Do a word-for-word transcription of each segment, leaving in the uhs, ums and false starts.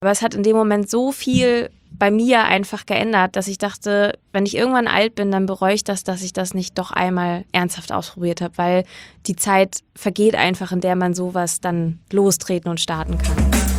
Aber es hat in dem Moment so viel bei mir einfach geändert, dass ich dachte, wenn ich irgendwann alt bin, dann bereue ich das, dass ich das nicht doch einmal ernsthaft ausprobiert habe, weil die Zeit vergeht einfach, in der man sowas dann lostreten und starten kann.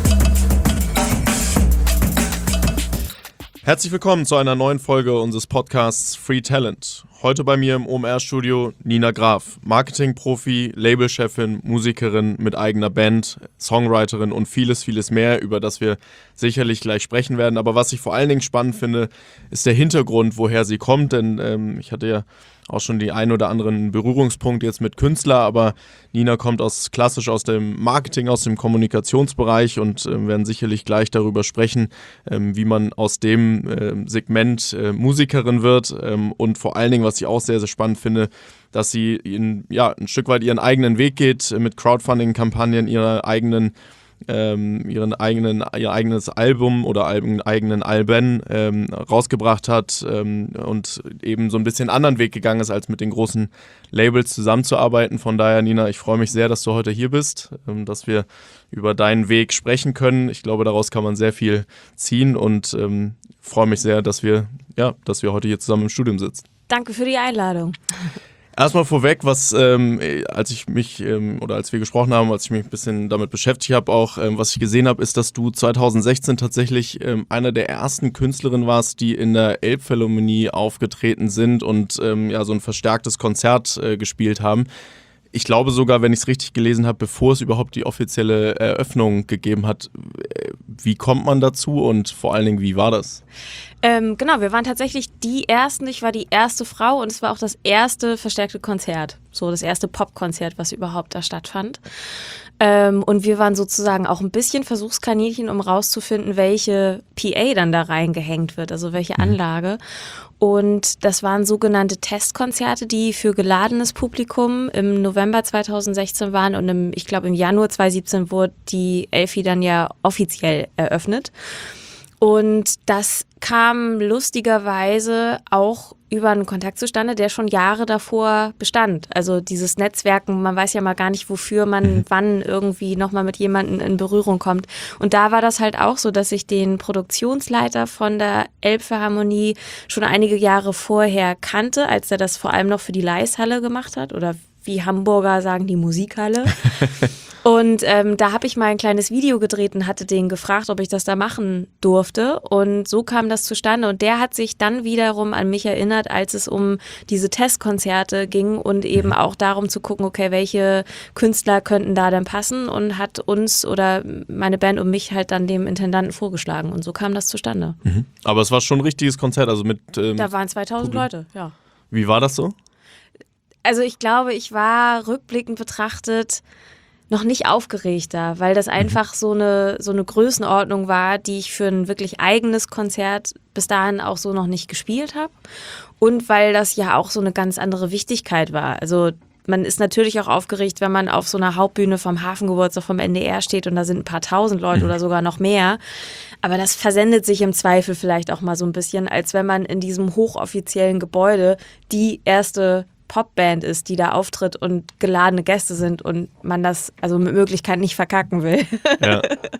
Herzlich willkommen zu einer neuen Folge unseres Podcasts Free Talent. Heute bei mir im O M R-Studio Nina Graf, Marketingprofi, Labelchefin, Musikerin mit eigener Band, Songwriterin und vieles, vieles mehr, über das wir sicherlich gleich sprechen werden. Aber was ich vor allen Dingen spannend finde, ist der Hintergrund, woher sie kommt. Denn ähm, ich hatte ja auch schon die ein oder anderen Berührungspunkt jetzt mit Künstler, aber Nina kommt aus klassisch aus dem Marketing, aus dem Kommunikationsbereich und äh, werden sicherlich gleich darüber sprechen, ähm, wie man aus dem äh, Segment äh, Musikerin wird ähm, und vor allen Dingen, was ich auch sehr, sehr spannend finde, dass sie in, ja, ein Stück weit ihren eigenen Weg geht, äh, mit Crowdfunding-Kampagnen, ihrer eigenen Ähm, ihren eigenen, ihr eigenes Album oder Alben, eigenen Alben ähm, rausgebracht hat ähm, und eben so ein bisschen anderen Weg gegangen ist, als mit den großen Labels zusammenzuarbeiten. Von daher, Nina, ich freue mich sehr, dass du heute hier bist, ähm, dass wir über deinen Weg sprechen können. Ich glaube, daraus kann man sehr viel ziehen und ähm, freue mich sehr, dass wir, ja, dass wir heute hier zusammen im Studium sitzen. Danke für die Einladung. Erstmal vorweg, was ähm, als ich mich ähm, oder als wir gesprochen haben, als ich mich ein bisschen damit beschäftigt habe, auch ähm, was ich gesehen habe, ist, dass du zwanzig sechzehn tatsächlich ähm, einer der ersten Künstlerinnen warst, die in der Elbphilharmonie aufgetreten sind und ähm, ja so ein verstärktes Konzert äh, gespielt haben. Ich glaube sogar, wenn ich es richtig gelesen habe, bevor es überhaupt die offizielle Eröffnung gegeben hat. Wie kommt man dazu und vor allen Dingen, wie war das? Ähm, genau, wir waren tatsächlich die Ersten. Ich war die erste Frau und es war auch das erste verstärkte Konzert. So das erste Popkonzert, was überhaupt da stattfand. Ähm, und wir waren sozusagen auch ein bisschen Versuchskaninchen, um rauszufinden, welche P A dann da reingehängt wird, also welche Anlage. Und das waren sogenannte Testkonzerte, die für geladenes Publikum im November zwanzig sechzehn waren und im, ich glaube im Januar zwanzig siebzehn wurde die Elfi dann ja offiziell eröffnet. Und das kam lustigerweise auch über einen Kontakt zustande, der schon Jahre davor bestand. Also dieses Netzwerken, man weiß ja mal gar nicht, wofür man mhm. wann irgendwie nochmal mit jemandem in Berührung kommt. Und da war das halt auch so, dass ich den Produktionsleiter von der Elbphilharmonie schon einige Jahre vorher kannte, als er das vor allem noch für die Leishalle gemacht hat oder wie Hamburger sagen, die Musikhalle. Und ähm, da habe ich mal ein kleines Video gedreht und hatte den gefragt, ob ich das da machen durfte. Und so kam das zustande. Und der hat sich dann wiederum an mich erinnert, als es um diese Testkonzerte ging und eben auch darum zu gucken, okay, welche Künstler könnten da denn passen und hat uns oder meine Band und mich halt dann dem Intendanten vorgeschlagen. Und so kam das zustande. Mhm. Aber es war schon ein richtiges Konzert, also mit ähm, Da waren zweitausend Publikum. Leute, ja. Wie war das so? Also ich glaube, ich war rückblickend betrachtet noch nicht aufgeregter, weil das einfach so eine, so eine Größenordnung war, die ich für ein wirklich eigenes Konzert bis dahin auch so noch nicht gespielt habe. Und weil das ja auch so eine ganz andere Wichtigkeit war. Also man ist natürlich auch aufgeregt, wenn man auf so einer Hauptbühne vom Hafengeburtstag vom N D R steht und da sind ein paar tausend Leute mhm. oder sogar noch mehr. Aber das versendet sich im Zweifel vielleicht auch mal so ein bisschen, als wenn man in diesem hochoffiziellen Gebäude die erste Popband ist, die da auftritt und geladene Gäste sind und man das also mit Möglichkeit nicht verkacken will. Ja.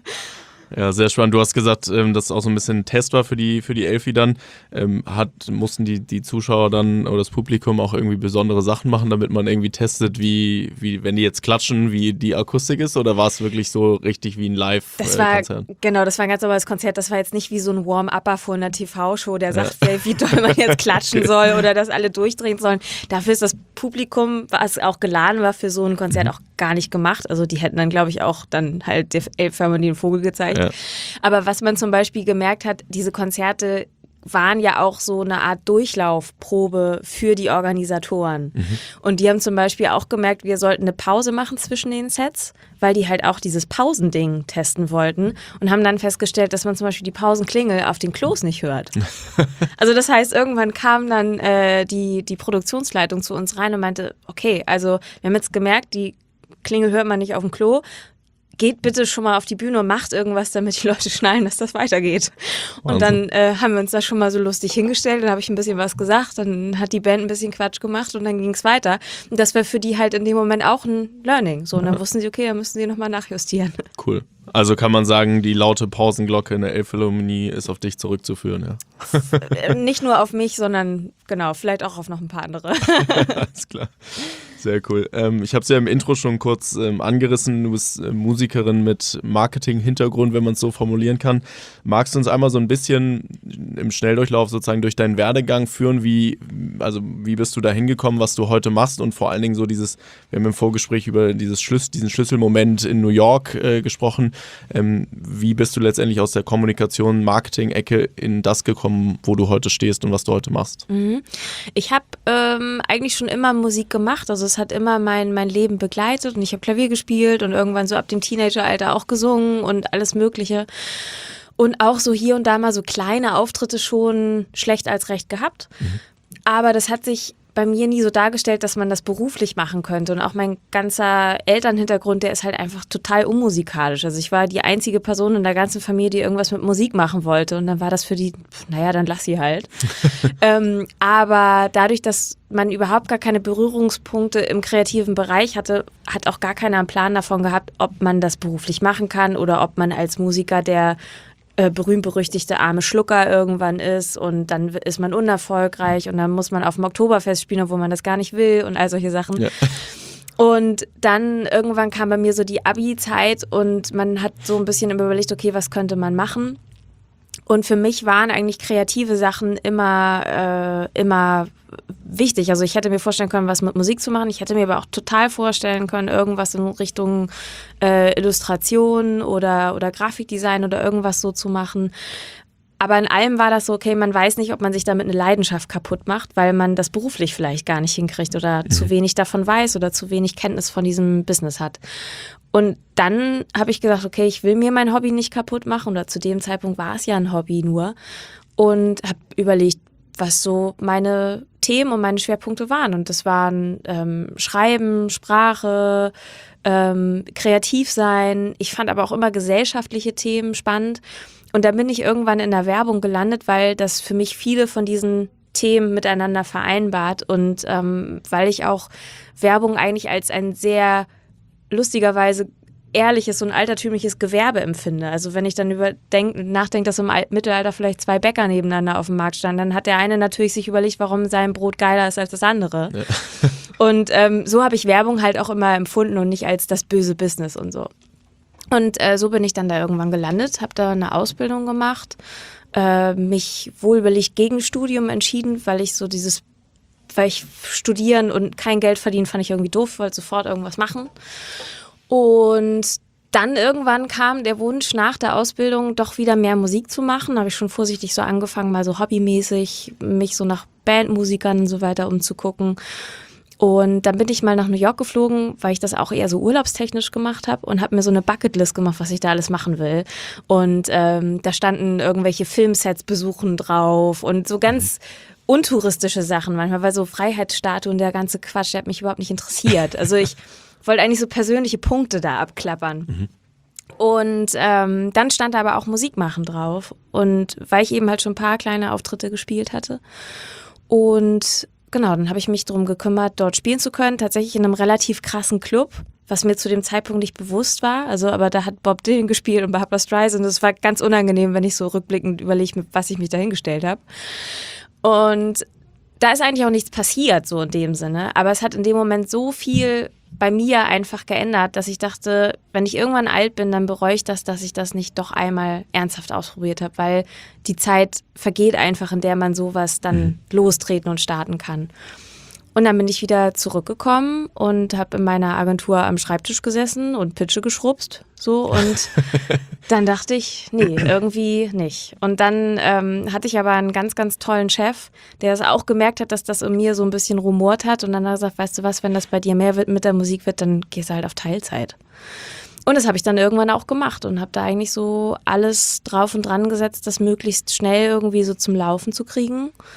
Ja, sehr spannend. Du hast gesagt, ähm, dass es auch so ein bisschen ein Test war für die, für die Elfi dann. Ähm, hat, mussten die, die Zuschauer dann oder das Publikum auch irgendwie besondere Sachen machen, damit man irgendwie testet, wie, wie wenn die jetzt klatschen, wie die Akustik ist? Oder war es wirklich so richtig wie ein Live-Konzert? Äh, genau, das war ein ganz normales Konzert. Das war jetzt nicht wie so ein Warm-Upper vor einer T V-Show, der sagt, ja. wie doll man jetzt klatschen okay. soll oder dass alle durchdrehen sollen. Dafür ist das Publikum, was auch geladen war für so ein Konzert, mhm. auch gar nicht gemacht. Also die hätten dann, glaube ich, auch dann halt der Elbphilharmonie den Vogel gezeigt. Ja. Aber was man zum Beispiel gemerkt hat, diese Konzerte waren ja auch so eine Art Durchlaufprobe für die Organisatoren. Mhm. Und die haben zum Beispiel auch gemerkt, wir sollten eine Pause machen zwischen den Sets, weil die halt auch dieses Pausending testen wollten und haben dann festgestellt, dass man zum Beispiel die Pausenklingel auf den Klos nicht hört. Also das heißt, irgendwann kam dann äh, die, die Produktionsleitung zu uns rein und meinte, okay, also wir haben jetzt gemerkt, die Klingel hört man nicht auf dem Klo. geht bitte schon mal auf die Bühne und macht irgendwas, damit die Leute schnallen, dass das weitergeht. Und dann äh, haben wir uns da schon mal so lustig hingestellt, dann habe ich ein bisschen was gesagt, dann hat die Band ein bisschen Quatsch gemacht und dann ging es weiter. Und das war für die halt in dem Moment auch ein Learning. So, und dann wussten sie, okay, dann müssen sie nochmal nachjustieren. Cool. Also kann man sagen, die laute Pausenglocke in der Elbphilharmonie ist auf dich zurückzuführen, ja? Nicht nur auf mich, sondern genau, vielleicht auch auf noch ein paar andere. Alles klar. Sehr cool. Ähm, ich habe es ja im Intro schon kurz ähm, angerissen. Du bist äh, Musikerin mit Marketing-Hintergrund, wenn man es so formulieren kann. Magst du uns einmal so ein bisschen im Schnelldurchlauf sozusagen durch deinen Werdegang führen? Wie, also wie bist du da hingekommen, was du heute machst? Und vor allen Dingen so dieses, wir haben im Vorgespräch über dieses Schlüs- diesen Schlüsselmoment in New York äh, gesprochen. Ähm, wie bist du letztendlich aus der Kommunikation, Marketing-Ecke in das gekommen, wo du heute stehst und was du heute machst? Mhm. Ich habe ähm, eigentlich schon immer Musik gemacht. Also es hat immer mein, mein Leben begleitet und ich habe Klavier gespielt und irgendwann so ab dem Teenageralter auch gesungen und alles Mögliche. Und auch so hier und da mal so kleine Auftritte schon schlecht als recht gehabt. Mhm. Aber das hat sich bei mir nie so dargestellt, dass man das beruflich machen könnte. Und auch mein ganzer Elternhintergrund, der ist halt einfach total unmusikalisch. Also ich war die einzige Person in der ganzen Familie, die irgendwas mit Musik machen wollte. Und dann war das für die, naja, dann lass sie halt. ähm, aber dadurch, dass man überhaupt gar keine Berührungspunkte im kreativen Bereich hatte, hat auch gar keiner einen Plan davon gehabt, ob man das beruflich machen kann oder ob man als Musiker der Äh, berühmt-berüchtigte arme Schlucker irgendwann ist und dann ist man unerfolgreich und dann muss man auf dem Oktoberfest spielen, obwohl man das gar nicht will und all solche Sachen. Ja. Und dann irgendwann kam bei mir so die Abi-Zeit und man hat so ein bisschen überlegt, okay, was könnte man machen? Und für mich waren eigentlich kreative Sachen immer, äh, immer wichtig. Also ich hätte mir vorstellen können, was mit Musik zu machen. Ich hätte mir aber auch total vorstellen können, irgendwas in Richtung äh, Illustration oder, oder Grafikdesign oder irgendwas so zu machen. Aber in allem war das so, okay, man weiß nicht, ob man sich damit eine Leidenschaft kaputt macht, weil man das beruflich vielleicht gar nicht hinkriegt oder mhm. zu wenig davon weiß oder zu wenig Kenntnis von diesem Business hat. Und dann habe ich gesagt, okay, ich will mir mein Hobby nicht kaputt machen oder zu dem Zeitpunkt war es ja ein Hobby nur und habe überlegt, was so meine Themen und meine Schwerpunkte waren. Und das waren ähm, Schreiben, Sprache, ähm, kreativ sein. Ich fand aber auch immer gesellschaftliche Themen spannend. Und dann bin ich irgendwann in der Werbung gelandet, weil das für mich viele von diesen Themen miteinander vereinbart und ähm, weil ich auch Werbung eigentlich als ein sehr lustigerweise ehrliches und altertümliches Gewerbe empfinde. Also wenn ich dann überdenk, nachdenke, dass im Mittelalter vielleicht zwei Bäcker nebeneinander auf dem Markt standen, dann hat der eine natürlich sich überlegt, warum sein Brot geiler ist als das andere. Ja. Und ähm, so habe ich Werbung halt auch immer empfunden und nicht als das böse Business und so. Und äh, so bin ich dann da irgendwann gelandet, habe da eine Ausbildung gemacht, äh, mich wohlüberlegt gegen Studium entschieden, weil ich so dieses, weil ich studieren und kein Geld verdienen, fand ich irgendwie doof, wollte sofort irgendwas machen. Und dann irgendwann kam der Wunsch nach der Ausbildung doch wieder mehr Musik zu machen. Da habe ich schon vorsichtig so angefangen, mal so hobbymäßig mich so nach Bandmusikern und so weiter umzugucken. Und dann bin ich mal nach New York geflogen, weil ich das auch eher so urlaubstechnisch gemacht habe und habe mir so eine Bucketlist gemacht, was ich da alles machen will. Und ähm, da standen irgendwelche Filmsets besuchen drauf und so ganz untouristische Sachen manchmal, weil so Freiheitsstatue und der ganze Quatsch, der hat mich überhaupt nicht interessiert. Also ich wollte eigentlich so persönliche Punkte da abklappern. Mhm. Und ähm, dann stand da aber auch Musik machen drauf. Und weil ich eben halt schon ein paar kleine Auftritte gespielt hatte. Und genau, dann habe ich mich darum gekümmert, dort spielen zu können. Tatsächlich in einem relativ krassen Club, was mir zu dem Zeitpunkt nicht bewusst war. Also, aber da hat Bob Dylan gespielt und Barbra Streisand. Und das war ganz unangenehm, wenn ich so rückblickend überlege, was ich mich da hingestellt habe. Und da ist eigentlich auch nichts passiert, so in dem Sinne. Aber es hat in dem Moment so viel bei mir einfach geändert, dass ich dachte, wenn ich irgendwann alt bin, dann bereue ich das, dass ich das nicht doch einmal ernsthaft ausprobiert habe, weil die Zeit vergeht einfach, in der man sowas dann mhm. lostreten und starten kann. Und dann bin ich wieder zurückgekommen und habe in meiner Agentur am Schreibtisch gesessen und Pitche geschrubst, so, und dann dachte ich, nee, irgendwie nicht. Und dann ähm, hatte ich aber einen ganz, ganz tollen Chef, der es auch gemerkt hat, dass das in mir so ein bisschen rumort hat und dann hat er gesagt, weißt du was, wenn das bei dir mehr wird mit der Musik wird, dann gehst du halt auf Teilzeit. Und das habe ich dann irgendwann auch gemacht und habe da eigentlich so alles drauf und dran gesetzt, das möglichst schnell irgendwie so zum Laufen zu kriegen.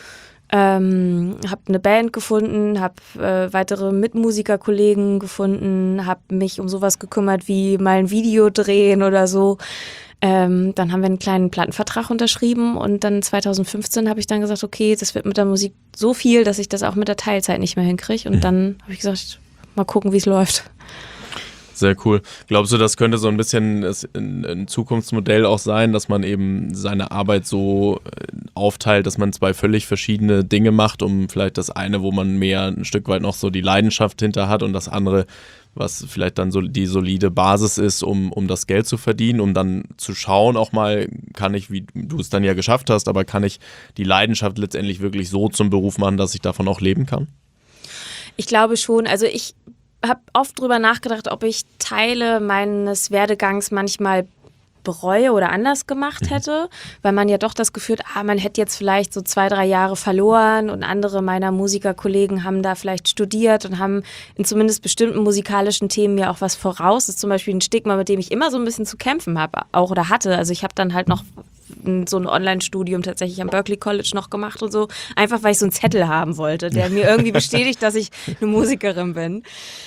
Ähm, habe eine Band gefunden, habe äh, weitere Mitmusikerkollegen gefunden, habe mich um sowas gekümmert wie mal ein Video drehen oder so. Ähm, dann haben wir einen kleinen Plattenvertrag unterschrieben und dann zwanzig fünfzehn habe ich dann gesagt, okay, das wird mit der Musik so viel, dass ich das auch mit der Teilzeit nicht mehr hinkriege. Und mhm. dann habe ich gesagt, mal gucken, wie es läuft. Sehr cool. Glaubst du, das könnte so ein bisschen ein Zukunftsmodell auch sein, dass man eben seine Arbeit so aufteilt, dass man zwei völlig verschiedene Dinge macht, um vielleicht das eine, wo man mehr ein Stück weit noch so die Leidenschaft hinter hat und das andere, was vielleicht dann so die solide Basis ist, um, um das Geld zu verdienen, um dann zu schauen auch mal, kann ich, wie du es dann ja geschafft hast, aber kann ich die Leidenschaft letztendlich wirklich so zum Beruf machen, dass ich davon auch leben kann? Ich glaube schon. Also ich habe oft drüber nachgedacht, ob ich Teile meines Werdegangs manchmal bereue oder anders gemacht hätte, weil man ja doch das Gefühl hat, ah, man hätte jetzt vielleicht so zwei, drei Jahre verloren und andere meiner Musikerkollegen haben da vielleicht studiert und haben in zumindest bestimmten musikalischen Themen ja auch was voraus. Das ist zum Beispiel ein Stigma, mit dem ich immer so ein bisschen zu kämpfen habe, auch oder hatte. Also ich habe dann halt noch so ein Online-Studium tatsächlich am Berklee College noch gemacht und so, einfach weil ich so einen Zettel haben wollte, der mir irgendwie bestätigt, dass ich eine Musikerin bin.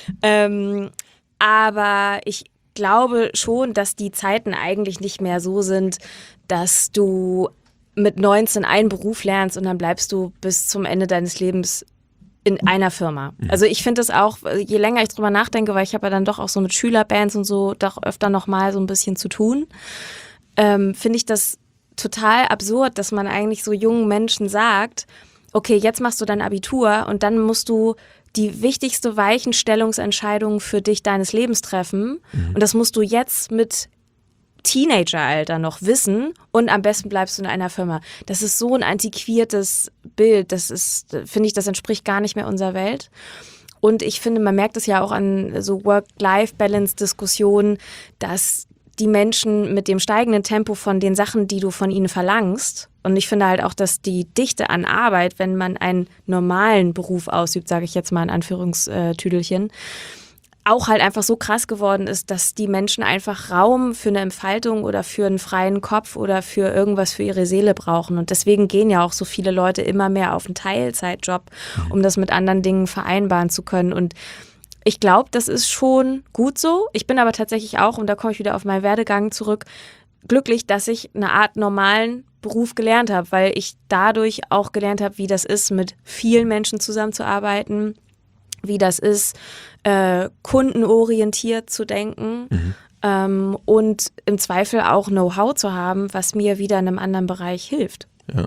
Ähm, aber ich glaube schon, dass die Zeiten eigentlich nicht mehr so sind, dass du mit neunzehn einen Beruf lernst und dann bleibst du bis zum Ende deines Lebens in einer Firma. Also ich finde das auch, je länger ich drüber nachdenke, weil ich habe ja dann doch auch so mit Schülerbands und so doch öfter nochmal so ein bisschen zu tun, ähm, finde ich das total absurd, dass man eigentlich so jungen Menschen sagt, okay, jetzt machst du dein Abitur und dann musst du die wichtigste Weichenstellungsentscheidung für dich deines Lebens treffen. Mhm. Und das musst du jetzt mit Teenageralter noch wissen und am besten bleibst du in einer Firma. Das ist so ein antiquiertes Bild. Das ist, finde ich, das entspricht gar nicht mehr unserer Welt. Und ich finde, man merkt es ja auch an so Work-Life-Balance-Diskussionen, dass die Menschen mit dem steigenden Tempo von den Sachen, die du von ihnen verlangst. Und ich finde halt auch, dass die Dichte an Arbeit, wenn man einen normalen Beruf ausübt, sage ich jetzt mal in Anführungstüdelchen, auch halt einfach so krass geworden ist, dass die Menschen einfach Raum für eine Entfaltung oder für einen freien Kopf oder für irgendwas für ihre Seele brauchen. Und deswegen gehen ja auch so viele Leute immer mehr auf einen Teilzeitjob, um das mit anderen Dingen vereinbaren zu können. Und ich glaube, das ist schon gut so. Ich bin aber tatsächlich auch, und da komme ich wieder auf meinen Werdegang zurück, glücklich, dass ich eine Art normalen Beruf gelernt habe, weil ich dadurch auch gelernt habe, wie das ist, mit vielen Menschen zusammenzuarbeiten, wie das ist, äh, kundenorientiert zu denken mhm. ähm, und im Zweifel auch Know-how zu haben, was mir wieder in einem anderen Bereich hilft. Ja.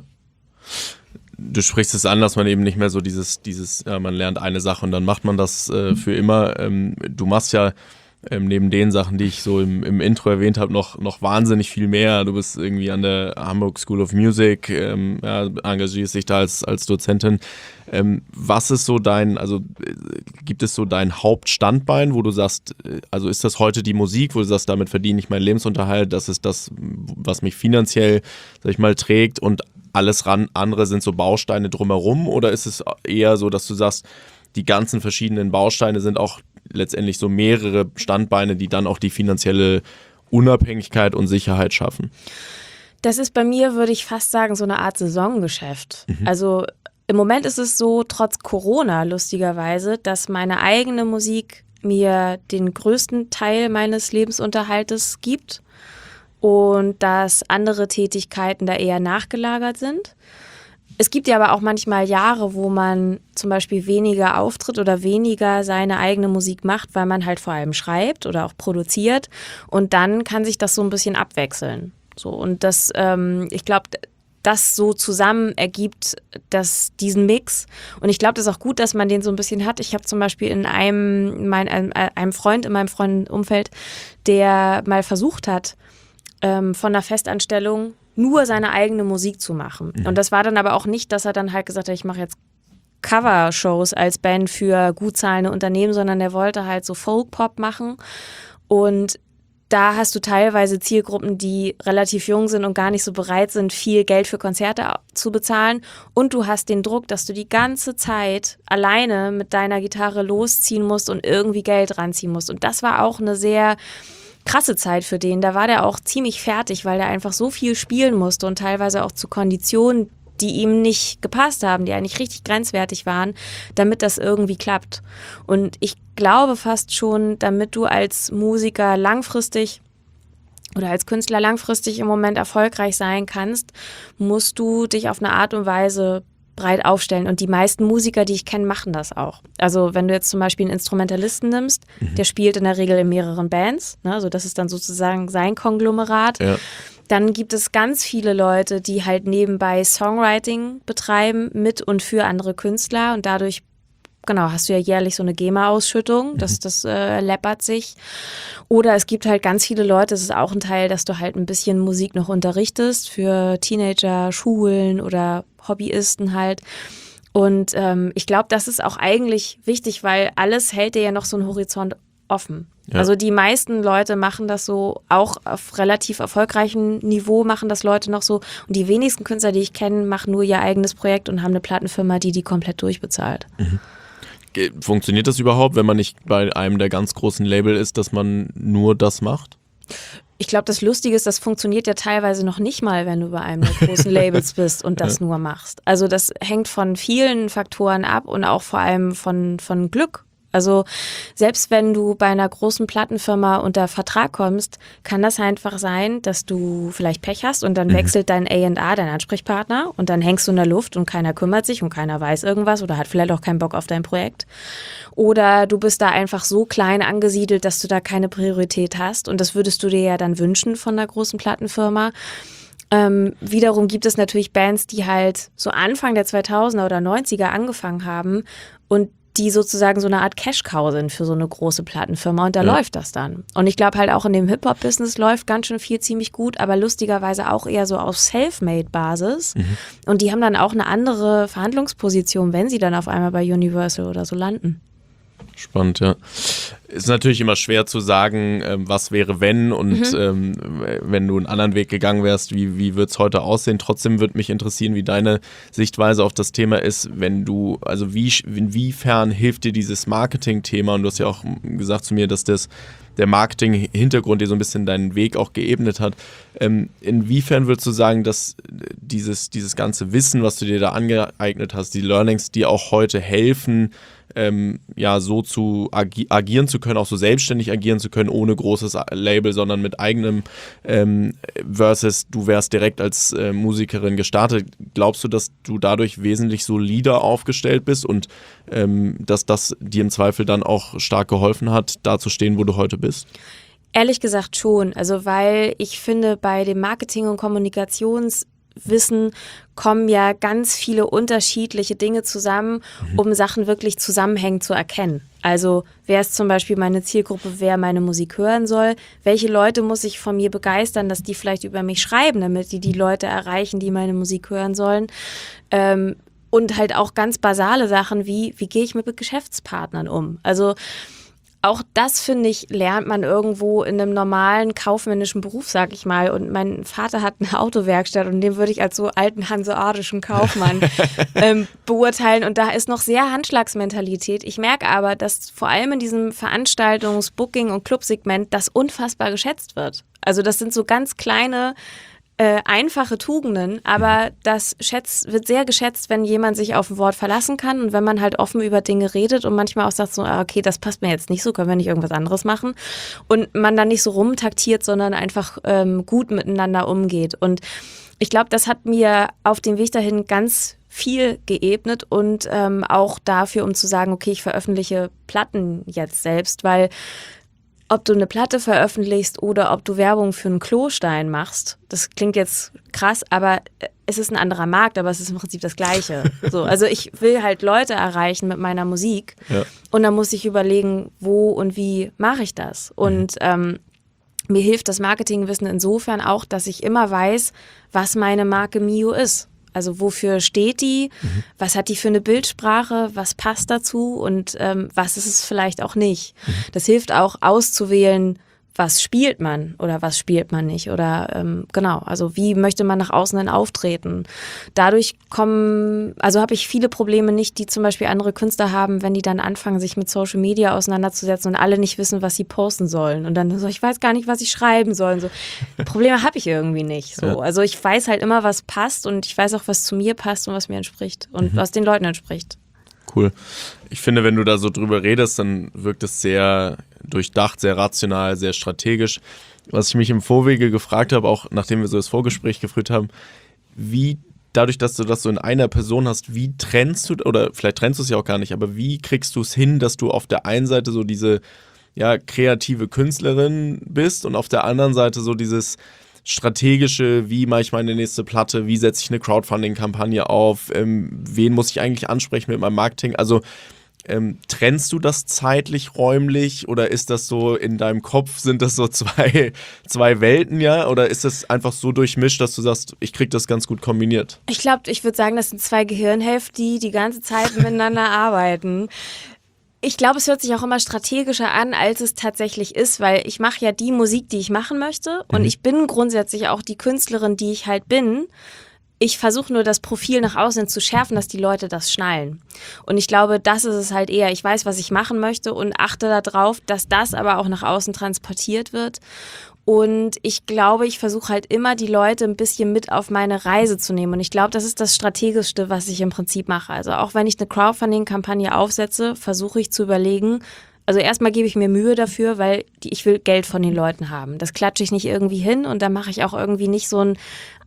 Du sprichst es an, dass man eben nicht mehr so dieses, dieses, ja, man lernt eine Sache und dann macht man das äh, für immer. Ähm, du machst ja ähm, neben den Sachen, die ich so im, im Intro erwähnt habe, noch, noch wahnsinnig viel mehr. Du bist irgendwie an der Hamburg School of Music, ähm, ja, engagierst dich da als, als Dozentin. Ähm, was ist so dein, also äh, gibt es so dein Hauptstandbein, wo du sagst, äh, also ist das heute die Musik, wo du sagst, damit verdiene ich meinen Lebensunterhalt, das ist das, was mich finanziell, sag ich mal, trägt und alles ran, andere sind so Bausteine drumherum, oder ist es eher so, dass du sagst, die ganzen verschiedenen Bausteine sind auch letztendlich so mehrere Standbeine, die dann auch die finanzielle Unabhängigkeit und Sicherheit schaffen? Das ist bei mir, würde ich fast sagen, so eine Art Saisongeschäft. Mhm. Also im Moment ist es so, trotz Corona lustigerweise, dass meine eigene Musik mir den größten Teil meines Lebensunterhaltes gibt und dass andere Tätigkeiten da eher nachgelagert sind. Es gibt ja aber auch manchmal Jahre, wo man zum Beispiel weniger auftritt oder weniger seine eigene Musik macht, weil man halt vor allem schreibt oder auch produziert. Und dann kann sich das so ein bisschen abwechseln. So, und das, ähm, ich glaube, das so zusammen ergibt das, diesen Mix. Und ich glaube, das ist auch gut, dass man den so ein bisschen hat. Ich habe zum Beispiel in einem, mein, einem, einem Freund in meinem Freundenumfeld, der mal versucht hat, ähm, von einer Festanstellung nur seine eigene Musik zu machen. Mhm. Und das war dann aber auch nicht, dass er dann halt gesagt hat, ich mache jetzt Cover-Shows als Band für gut zahlende Unternehmen, sondern er wollte halt so Folk-Pop machen. Und da hast du teilweise Zielgruppen, die relativ jung sind und gar nicht so bereit sind, viel Geld für Konzerte zu bezahlen. Und du hast den Druck, dass du die ganze Zeit alleine mit deiner Gitarre losziehen musst und irgendwie Geld ranziehen musst. Und das war auch eine sehr krasse Zeit für den. Da war der auch ziemlich fertig, weil der einfach so viel spielen musste und teilweise auch zu Konditionen, die ihm nicht gepasst haben, die eigentlich richtig grenzwertig waren, damit das irgendwie klappt. Und ich glaube fast schon, damit du als Musiker langfristig oder als Künstler langfristig im Moment erfolgreich sein kannst, musst du dich auf eine Art und Weise breit aufstellen. Und die meisten Musiker, die ich kenne, machen das auch. Also wenn du jetzt zum Beispiel einen Instrumentalisten nimmst, mhm. der spielt in der Regel in mehreren Bands, ne? Also das ist dann sozusagen sein Konglomerat. Ja. Dann gibt es ganz viele Leute, die halt nebenbei Songwriting betreiben mit und für andere Künstler und dadurch genau, hast du ja jährlich so eine GEMA-Ausschüttung, das, das äh, läppert sich. Oder es gibt halt ganz viele Leute, das ist auch ein Teil, dass du halt ein bisschen Musik noch unterrichtest für Teenager, Schulen oder Hobbyisten halt. Und ähm, ich glaube, das ist auch eigentlich wichtig, weil alles hält dir ja noch so einen Horizont offen. Ja. Also die meisten Leute machen das so, auch auf relativ erfolgreichem Niveau machen das Leute noch so. Und die wenigsten Künstler, die ich kenne, machen nur ihr eigenes Projekt und haben eine Plattenfirma, die die komplett durchbezahlt. Mhm. Funktioniert das überhaupt, wenn man nicht bei einem der ganz großen Label ist, dass man nur das macht? Ich glaube, das Lustige ist, das funktioniert ja teilweise noch nicht mal, wenn du bei einem der großen Labels bist und das ja. nur machst. Also das hängt von vielen Faktoren ab und auch vor allem von, von Glück. Also selbst wenn du bei einer großen Plattenfirma unter Vertrag kommst, kann das einfach sein, dass du vielleicht Pech hast und dann mhm. wechselt dein A und R, dein Ansprechpartner, und dann hängst du in der Luft und keiner kümmert sich und keiner weiß irgendwas oder hat vielleicht auch keinen Bock auf dein Projekt. Oder du bist da einfach so klein angesiedelt, dass du da keine Priorität hast, und das würdest du dir ja dann wünschen von einer großen Plattenfirma. Ähm, wiederum gibt es natürlich Bands, die halt so Anfang der zweitausender oder neunziger angefangen haben und die sozusagen so eine Art Cash-Cow sind für so eine große Plattenfirma, und da ja. läuft das dann. Und ich glaube halt auch in dem Hip-Hop-Business läuft ganz schön viel ziemlich gut, aber lustigerweise auch eher so auf Self-Made-Basis. Mhm. Und die haben dann auch eine andere Verhandlungsposition, wenn sie dann auf einmal bei Universal oder so landen. Spannend, ja. Ist natürlich immer schwer zu sagen, ähm, was wäre wenn und mhm. ähm, wenn du einen anderen Weg gegangen wärst, wie, wie wird es heute aussehen. Trotzdem würde mich interessieren, wie deine Sichtweise auf das Thema ist, wenn du, also wie, inwiefern hilft dir dieses Marketing-Thema, und du hast ja auch gesagt zu mir, dass das der Marketing-Hintergrund dir so ein bisschen deinen Weg auch geebnet hat. Ähm, inwiefern würdest du sagen, dass dieses, dieses ganze Wissen, was du dir da angeeignet hast, die Learnings, dir auch heute helfen, ähm, ja, so zu agi- agieren zu können, auch so selbstständig agieren zu können, ohne großes Label, sondern mit eigenem, ähm, versus du wärst direkt als äh, Musikerin gestartet. Glaubst du, dass du dadurch wesentlich solider aufgestellt bist und ähm, dass das dir im Zweifel dann auch stark geholfen hat, da zu stehen, wo du heute bist? Ehrlich gesagt schon. Also weil ich finde, bei dem Marketing- und Kommunikationswissen kommen ja ganz viele unterschiedliche Dinge zusammen, mhm. um Sachen wirklich zusammenhängend zu erkennen. Also wer ist zum Beispiel meine Zielgruppe, wer meine Musik hören soll? Welche Leute muss ich von mir begeistern, dass die vielleicht über mich schreiben, damit die die Leute erreichen, die meine Musik hören sollen? Ähm, und halt auch ganz basale Sachen wie, wie gehe ich mit Geschäftspartnern um? Also auch das, finde ich, lernt man irgendwo in einem normalen kaufmännischen Beruf, sag ich mal. Und mein Vater hat eine Autowerkstatt und den würde ich als so alten hanseatischen Kaufmann ähm, beurteilen. Und da ist noch sehr Handschlagsmentalität. Ich merke aber, dass vor allem in diesem Veranstaltungs-, Booking- und Clubsegment das unfassbar geschätzt wird. Also das sind so ganz kleine, Äh, einfache Tugenden, aber das schätzt, wird sehr geschätzt, wenn jemand sich auf ein Wort verlassen kann und wenn man halt offen über Dinge redet und manchmal auch sagt so, ah, okay, das passt mir jetzt nicht so, können wir nicht irgendwas anderes machen, und man dann nicht so rumtaktiert, sondern einfach ähm, gut miteinander umgeht. Und ich glaube, das hat mir auf dem Weg dahin ganz viel geebnet und ähm, auch dafür, um zu sagen, okay, ich veröffentliche Platten jetzt selbst, weil ob du eine Platte veröffentlichst oder ob du Werbung für einen Klostein machst, das klingt jetzt krass, aber es ist ein anderer Markt, aber es ist im Prinzip das Gleiche. So, also ich will halt Leute erreichen mit meiner Musik, ja. Und dann muss ich überlegen, wo und wie mache ich das. Und mhm. ähm, mir hilft das Marketingwissen insofern auch, dass ich immer weiß, was meine Marke Mio ist. Also wofür steht die, mhm. was hat die für eine Bildsprache, was passt dazu und ähm, was ist es vielleicht auch nicht. Mhm. Das hilft auch auszuwählen, was spielt man oder was spielt man nicht oder ähm, genau, also wie möchte man nach außen dann auftreten. Dadurch kommen, also habe ich viele Probleme nicht, die zum Beispiel andere Künstler haben, wenn die dann anfangen, sich mit Social Media auseinanderzusetzen und alle nicht wissen, was sie posten sollen und dann so, ich weiß gar nicht, was ich schreiben soll. Und so. Probleme habe ich irgendwie nicht. So. Ja. Also ich weiß halt immer, was passt und ich weiß auch, was zu mir passt und was mir entspricht und mhm. was den Leuten entspricht. Cool. Ich finde, wenn du da so drüber redest, dann wirkt es sehr durchdacht, sehr rational, sehr strategisch. Was ich mich im Vorwege gefragt habe, auch nachdem wir so das Vorgespräch geführt haben, wie dadurch, dass du das so in einer Person hast, wie trennst du, oder vielleicht trennst du es ja auch gar nicht, aber wie kriegst du es hin, dass du auf der einen Seite so diese ja, kreative Künstlerin bist und auf der anderen Seite so dieses strategische, wie mache ich meine nächste Platte, wie setze ich eine Crowdfunding-Kampagne auf, ähm, wen muss ich eigentlich ansprechen mit meinem Marketing, also ähm, trennst du das zeitlich, räumlich oder ist das so in deinem Kopf, sind das so zwei, zwei Welten, ja, oder ist das einfach so durchmischt, dass du sagst, ich krieg das ganz gut kombiniert? Ich glaube, ich würde sagen, das sind zwei Gehirnhälften, die die ganze Zeit miteinander arbeiten. Ich glaube, es hört sich auch immer strategischer an, als es tatsächlich ist, weil ich mache ja die Musik, die ich machen möchte und mhm. ich bin grundsätzlich auch die Künstlerin, die ich halt bin. Ich versuche nur, das Profil nach außen zu schärfen, dass die Leute das schnallen. Und ich glaube, das ist es halt eher. Ich weiß, was ich machen möchte und achte darauf, dass das aber auch nach außen transportiert wird. Und ich glaube, ich versuche halt immer, die Leute ein bisschen mit auf meine Reise zu nehmen. Und ich glaube, das ist das Strategischste, was ich im Prinzip mache. Also auch wenn ich eine Crowdfunding-Kampagne aufsetze, versuche ich zu überlegen, also erstmal gebe ich mir Mühe dafür, weil die, ich will Geld von den Leuten haben. Das klatsche ich nicht irgendwie hin und dann mache ich auch irgendwie nicht so ein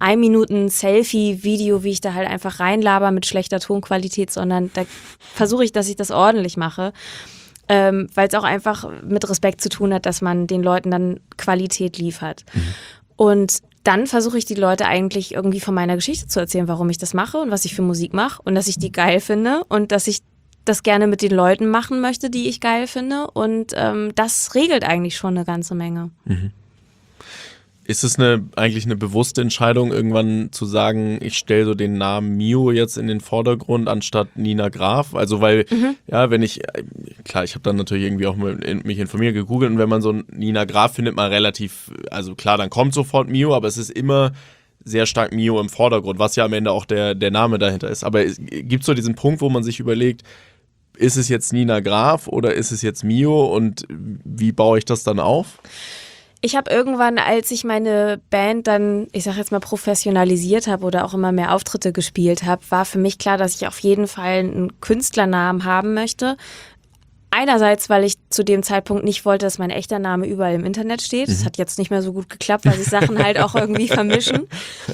Ein-Minuten-Selfie-Video, wie ich da halt einfach reinlaber mit schlechter Tonqualität, sondern da versuche ich, dass ich das ordentlich mache. Ähm, weil es auch einfach mit Respekt zu tun hat, dass man den Leuten dann Qualität liefert. Mhm. Und dann versuche ich die Leute eigentlich irgendwie von meiner Geschichte zu erzählen, warum ich das mache und was ich für Musik mache und dass ich die geil finde und dass ich das gerne mit den Leuten machen möchte, die ich geil finde. Und ähm, das regelt eigentlich schon eine ganze Menge. Mhm. Ist es eine, eigentlich eine bewusste Entscheidung, irgendwann zu sagen, ich stelle so den Namen Mio jetzt in den Vordergrund, anstatt Nina Graf? Also weil, mhm. ja, wenn ich, klar, ich habe dann natürlich irgendwie auch mal in, mich informiert, gegoogelt und wenn man so Nina Graf findet man relativ, also klar, dann kommt sofort Mio, aber es ist immer sehr stark Mio im Vordergrund, was ja am Ende auch der, der Name dahinter ist. Aber gibt es so diesen Punkt, wo man sich überlegt, ist es jetzt Nina Graf oder ist es jetzt Mio und wie baue ich das dann auf? Ich habe irgendwann, als ich meine Band dann, ich sag jetzt mal, professionalisiert habe oder auch immer mehr Auftritte gespielt habe, war für mich klar, dass ich auf jeden Fall einen Künstlernamen haben möchte. Einerseits, weil ich zu dem Zeitpunkt nicht wollte, dass mein echter Name überall im Internet steht. Das hat jetzt nicht mehr so gut geklappt, weil sich Sachen halt auch irgendwie vermischen.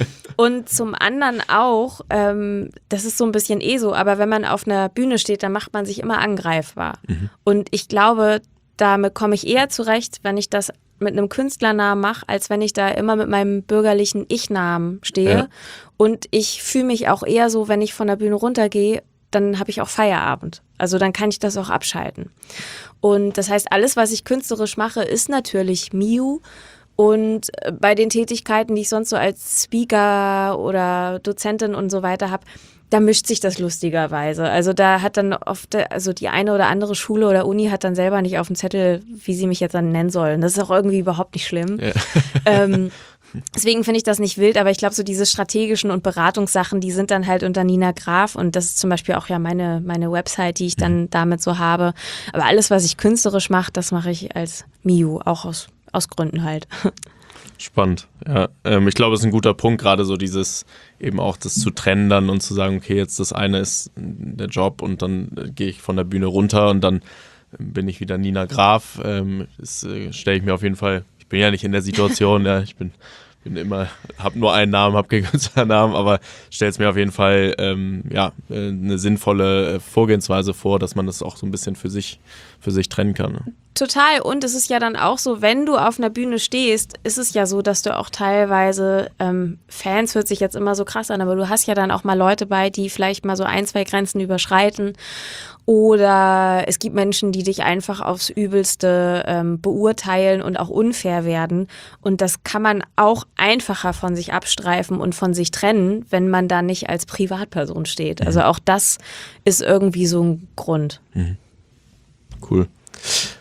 Und zum anderen auch, ähm, das ist so ein bisschen eh so, aber wenn man auf einer Bühne steht, dann macht man sich immer angreifbar. Mhm. Und ich glaube, damit komme ich eher zurecht, wenn ich das mit einem Künstlernamen mache, als wenn ich da immer mit meinem bürgerlichen Ich-Namen stehe. Ja. Und ich fühle mich auch eher so, wenn ich von der Bühne runtergehe, dann habe ich auch Feierabend. Also dann kann ich das auch abschalten. Und das heißt, alles, was ich künstlerisch mache, ist natürlich Mio. Und bei den Tätigkeiten, die ich sonst so als Speaker oder Dozentin und so weiter habe, da mischt sich das lustigerweise. Also da hat dann oft, also die eine oder andere Schule oder Uni hat dann selber nicht auf dem Zettel, wie sie mich jetzt dann nennen sollen. Das ist auch irgendwie überhaupt nicht schlimm. Ja. Ähm, deswegen finde ich das nicht wild, aber ich glaube, so diese strategischen und Beratungssachen, die sind dann halt unter Nina Graf und das ist zum Beispiel auch ja meine, meine Website, die ich dann damit so habe. Aber alles, was ich künstlerisch mache, das mache ich als Mio, auch aus, aus Gründen halt. Spannend, ja. Ähm, ich glaube, es ist ein guter Punkt, gerade so dieses eben auch das zu trennen dann und zu sagen, okay, jetzt das eine ist der Job und dann äh, gehe ich von der Bühne runter und dann äh, bin ich wieder Nina Graf. Ähm, das äh, stelle ich mir auf jeden Fall, ich bin ja nicht in der Situation, ja, ich bin, bin immer, habe nur einen Namen, habe keinen Künstlernamen, aber stelle es mir auf jeden Fall ähm, ja, äh, eine sinnvolle äh, Vorgehensweise vor, dass man das auch so ein bisschen für sich, für sich trennen kann. Ne? Total. Und es ist ja dann auch so, wenn du auf einer Bühne stehst, ist es ja so, dass du auch teilweise, ähm, Fans hört sich jetzt immer so krass an, aber du hast ja dann auch mal Leute bei, die vielleicht mal so ein, zwei Grenzen überschreiten. Oder es gibt Menschen, die dich einfach aufs Übelste ähm, beurteilen und auch unfair werden. Und das kann man auch einfacher von sich abstreifen und von sich trennen, wenn man da nicht als Privatperson steht. Also auch das ist irgendwie so ein Grund. Mhm. Cool.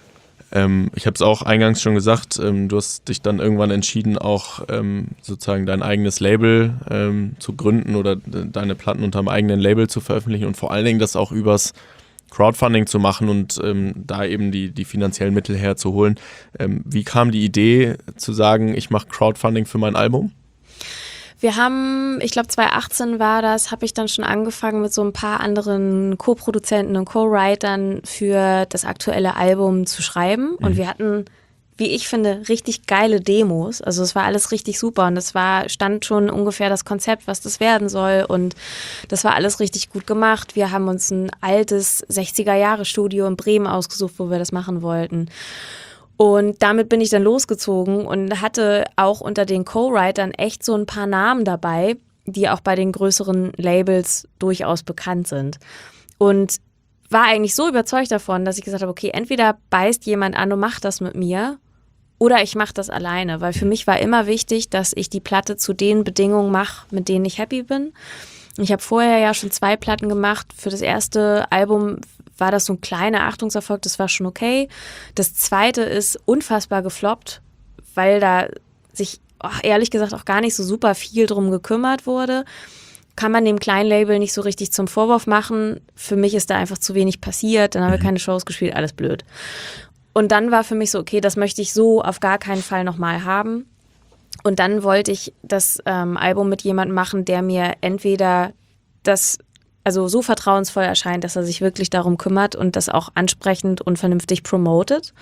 Ähm, ich habe es auch eingangs schon gesagt, ähm, du hast dich dann irgendwann entschieden, auch ähm, sozusagen dein eigenes Label ähm, zu gründen oder de- deine Platten unter einem eigenen Label zu veröffentlichen und vor allen Dingen das auch übers Crowdfunding zu machen und ähm, da eben die, die finanziellen Mittel herzuholen. Ähm, wie kam die Idee zu sagen, ich mache Crowdfunding für mein Album? Wir haben, ich glaube zwanzig achtzehn war das, habe ich dann schon angefangen mit so ein paar anderen Co-Produzenten und Co-Writern für das aktuelle Album zu schreiben. Und wir hatten, wie ich finde, richtig geile Demos. Also es war alles richtig super und es war, stand schon ungefähr das Konzept, was das werden soll. Und das war alles richtig gut gemacht. Wir haben uns ein altes sechziger-Jahre-Studio in Bremen ausgesucht, wo wir das machen wollten. Und damit bin ich dann losgezogen und hatte auch unter den Co-Writern echt so ein paar Namen dabei, die auch bei den größeren Labels durchaus bekannt sind. Und war eigentlich so überzeugt davon, dass ich gesagt habe, okay, entweder beißt jemand an und macht das mit mir oder ich mache das alleine. Weil für mich war immer wichtig, dass ich die Platte zu den Bedingungen mache, mit denen ich happy bin. Ich habe vorher ja schon zwei Platten gemacht. Für das erste Album war das so ein kleiner Achtungserfolg, das war schon okay. Das zweite ist unfassbar gefloppt, weil da sich oh, ehrlich gesagt auch gar nicht so super viel drum gekümmert wurde. Kann man dem kleinen Label nicht so richtig zum Vorwurf machen. Für mich ist da einfach zu wenig passiert, dann haben wir keine Shows gespielt, alles blöd. Und dann war für mich so, okay, das möchte ich so auf gar keinen Fall nochmal haben. Und dann wollte ich das ähm, Album mit jemandem machen, der mir entweder das also so vertrauensvoll erscheint, dass er sich wirklich darum kümmert und das auch ansprechend und vernünftig promotet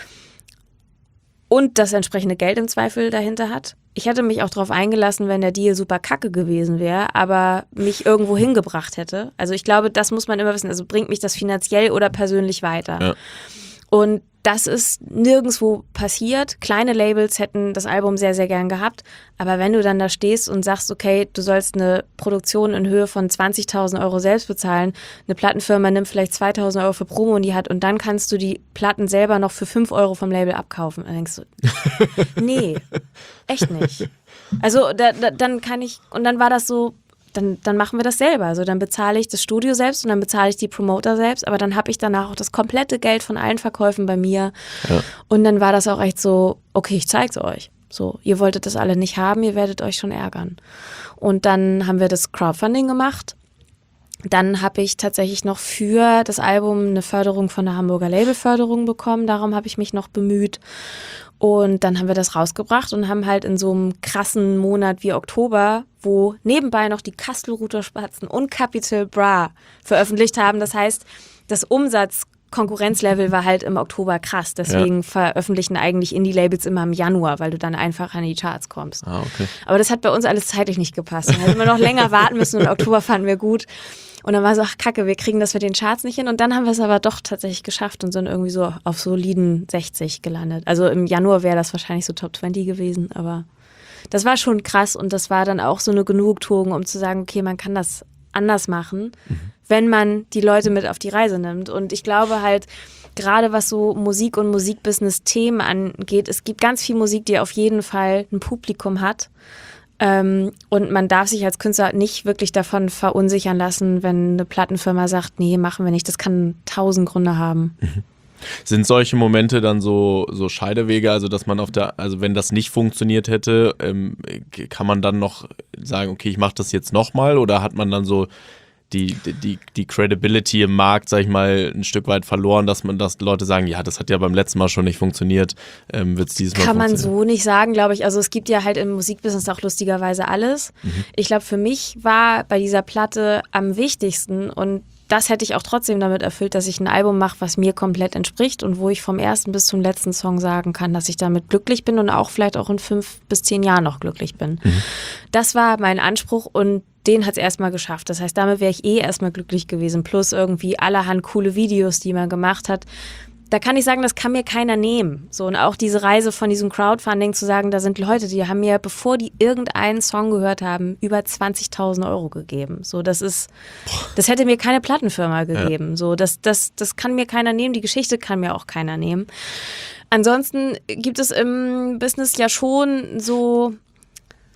und das entsprechende Geld im Zweifel dahinter hat. Ich hätte mich auch darauf eingelassen, wenn der Deal super kacke gewesen wäre, aber mich irgendwo hingebracht hätte. Also ich glaube, das muss man immer wissen. Also bringt mich das finanziell oder persönlich weiter. Ja. Und das ist nirgendwo passiert. Kleine Labels hätten das Album sehr, sehr gern gehabt. Aber wenn du dann da stehst und sagst, okay, du sollst eine Produktion in Höhe von zwanzigtausend Euro selbst bezahlen, eine Plattenfirma nimmt vielleicht zweitausend Euro für Promo in die Hand und dann kannst du die Platten selber noch für fünf Euro vom Label abkaufen. Dann denkst du, nee, echt nicht. Also da, da, dann kann ich, und dann war das so, Dann, dann machen wir das selber. Also dann bezahle ich das Studio selbst und dann bezahle ich die Promoter selbst, aber dann habe ich danach auch das komplette Geld von allen Verkäufen bei mir. Ja. Und dann war das auch echt so, okay, ich zeig's euch. So, ihr wolltet das alle nicht haben, ihr werdet euch schon ärgern. Und dann haben wir das Crowdfunding gemacht. Dann habe ich tatsächlich noch für das Album eine Förderung von der Hamburger Labelförderung bekommen. Darum habe ich mich noch bemüht. Und dann haben wir das rausgebracht und haben halt in so einem krassen Monat wie Oktober, wo nebenbei noch die Kastelruther Spatzen und Capital Bra veröffentlicht haben. Das heißt, das Umsatz-Konkurrenzlevel war halt im Oktober krass. Deswegen ja. veröffentlichen eigentlich Indie-Labels immer im Januar, weil du dann einfach an die Charts kommst. Ah, okay. Aber das hat bei uns alles zeitlich nicht gepasst. Da hätten wir noch länger warten müssen und Oktober fanden wir gut. Und dann war so, ach kacke, wir kriegen das mit den Charts nicht hin. Und dann haben wir es aber doch tatsächlich geschafft und sind irgendwie so auf soliden sechzig gelandet. Also im Januar wäre das wahrscheinlich so Top zwanzig gewesen, aber das war schon krass. Und das war dann auch so eine Genugtuung, um zu sagen, okay, man kann das anders machen, mhm. wenn man die Leute mit auf die Reise nimmt. Und ich glaube halt, gerade was so Musik und Musikbusiness-Themen angeht, es gibt ganz viel Musik, die auf jeden Fall ein Publikum hat. Ähm, und man darf sich als Künstler nicht wirklich davon verunsichern lassen, wenn eine Plattenfirma sagt, nee, machen wir nicht. Das kann tausend Gründe haben. Mhm. Sind solche Momente dann so, so Scheidewege, also dass man auf der, also wenn das nicht funktioniert hätte, ähm, kann man dann noch sagen, okay, ich mache das jetzt nochmal, oder hat man dann so die, die, die Credibility im Markt, sag ich mal, ein Stück weit verloren, dass man, dass Leute sagen, ja, das hat ja beim letzten Mal schon nicht funktioniert, ähm, wird es dieses Mal Kann man funktionieren? so nicht sagen, glaube ich. Also es gibt ja halt im Musikbusiness auch lustigerweise alles. Mhm. Ich glaube, für mich war bei dieser Platte am wichtigsten, und das hätte ich auch trotzdem damit erfüllt, dass ich ein Album mache, was mir komplett entspricht und wo ich vom ersten bis zum letzten Song sagen kann, dass ich damit glücklich bin und auch vielleicht auch in fünf bis zehn Jahren noch glücklich bin. Mhm. Das war mein Anspruch und den hat es erstmal geschafft. Das heißt, damit wäre ich eh erstmal glücklich gewesen. Plus irgendwie allerhand coole Videos, die man gemacht hat. Da kann ich sagen, das kann mir keiner nehmen. So, und auch diese Reise von diesem Crowdfunding zu sagen, da sind Leute, die haben mir, bevor die irgendeinen Song gehört haben, über zwanzigtausend Euro gegeben. So, das ist, das hätte mir keine Plattenfirma gegeben. Ja. So, das, das, das kann mir keiner nehmen. Die Geschichte kann mir auch keiner nehmen. Ansonsten gibt es im Business ja schon so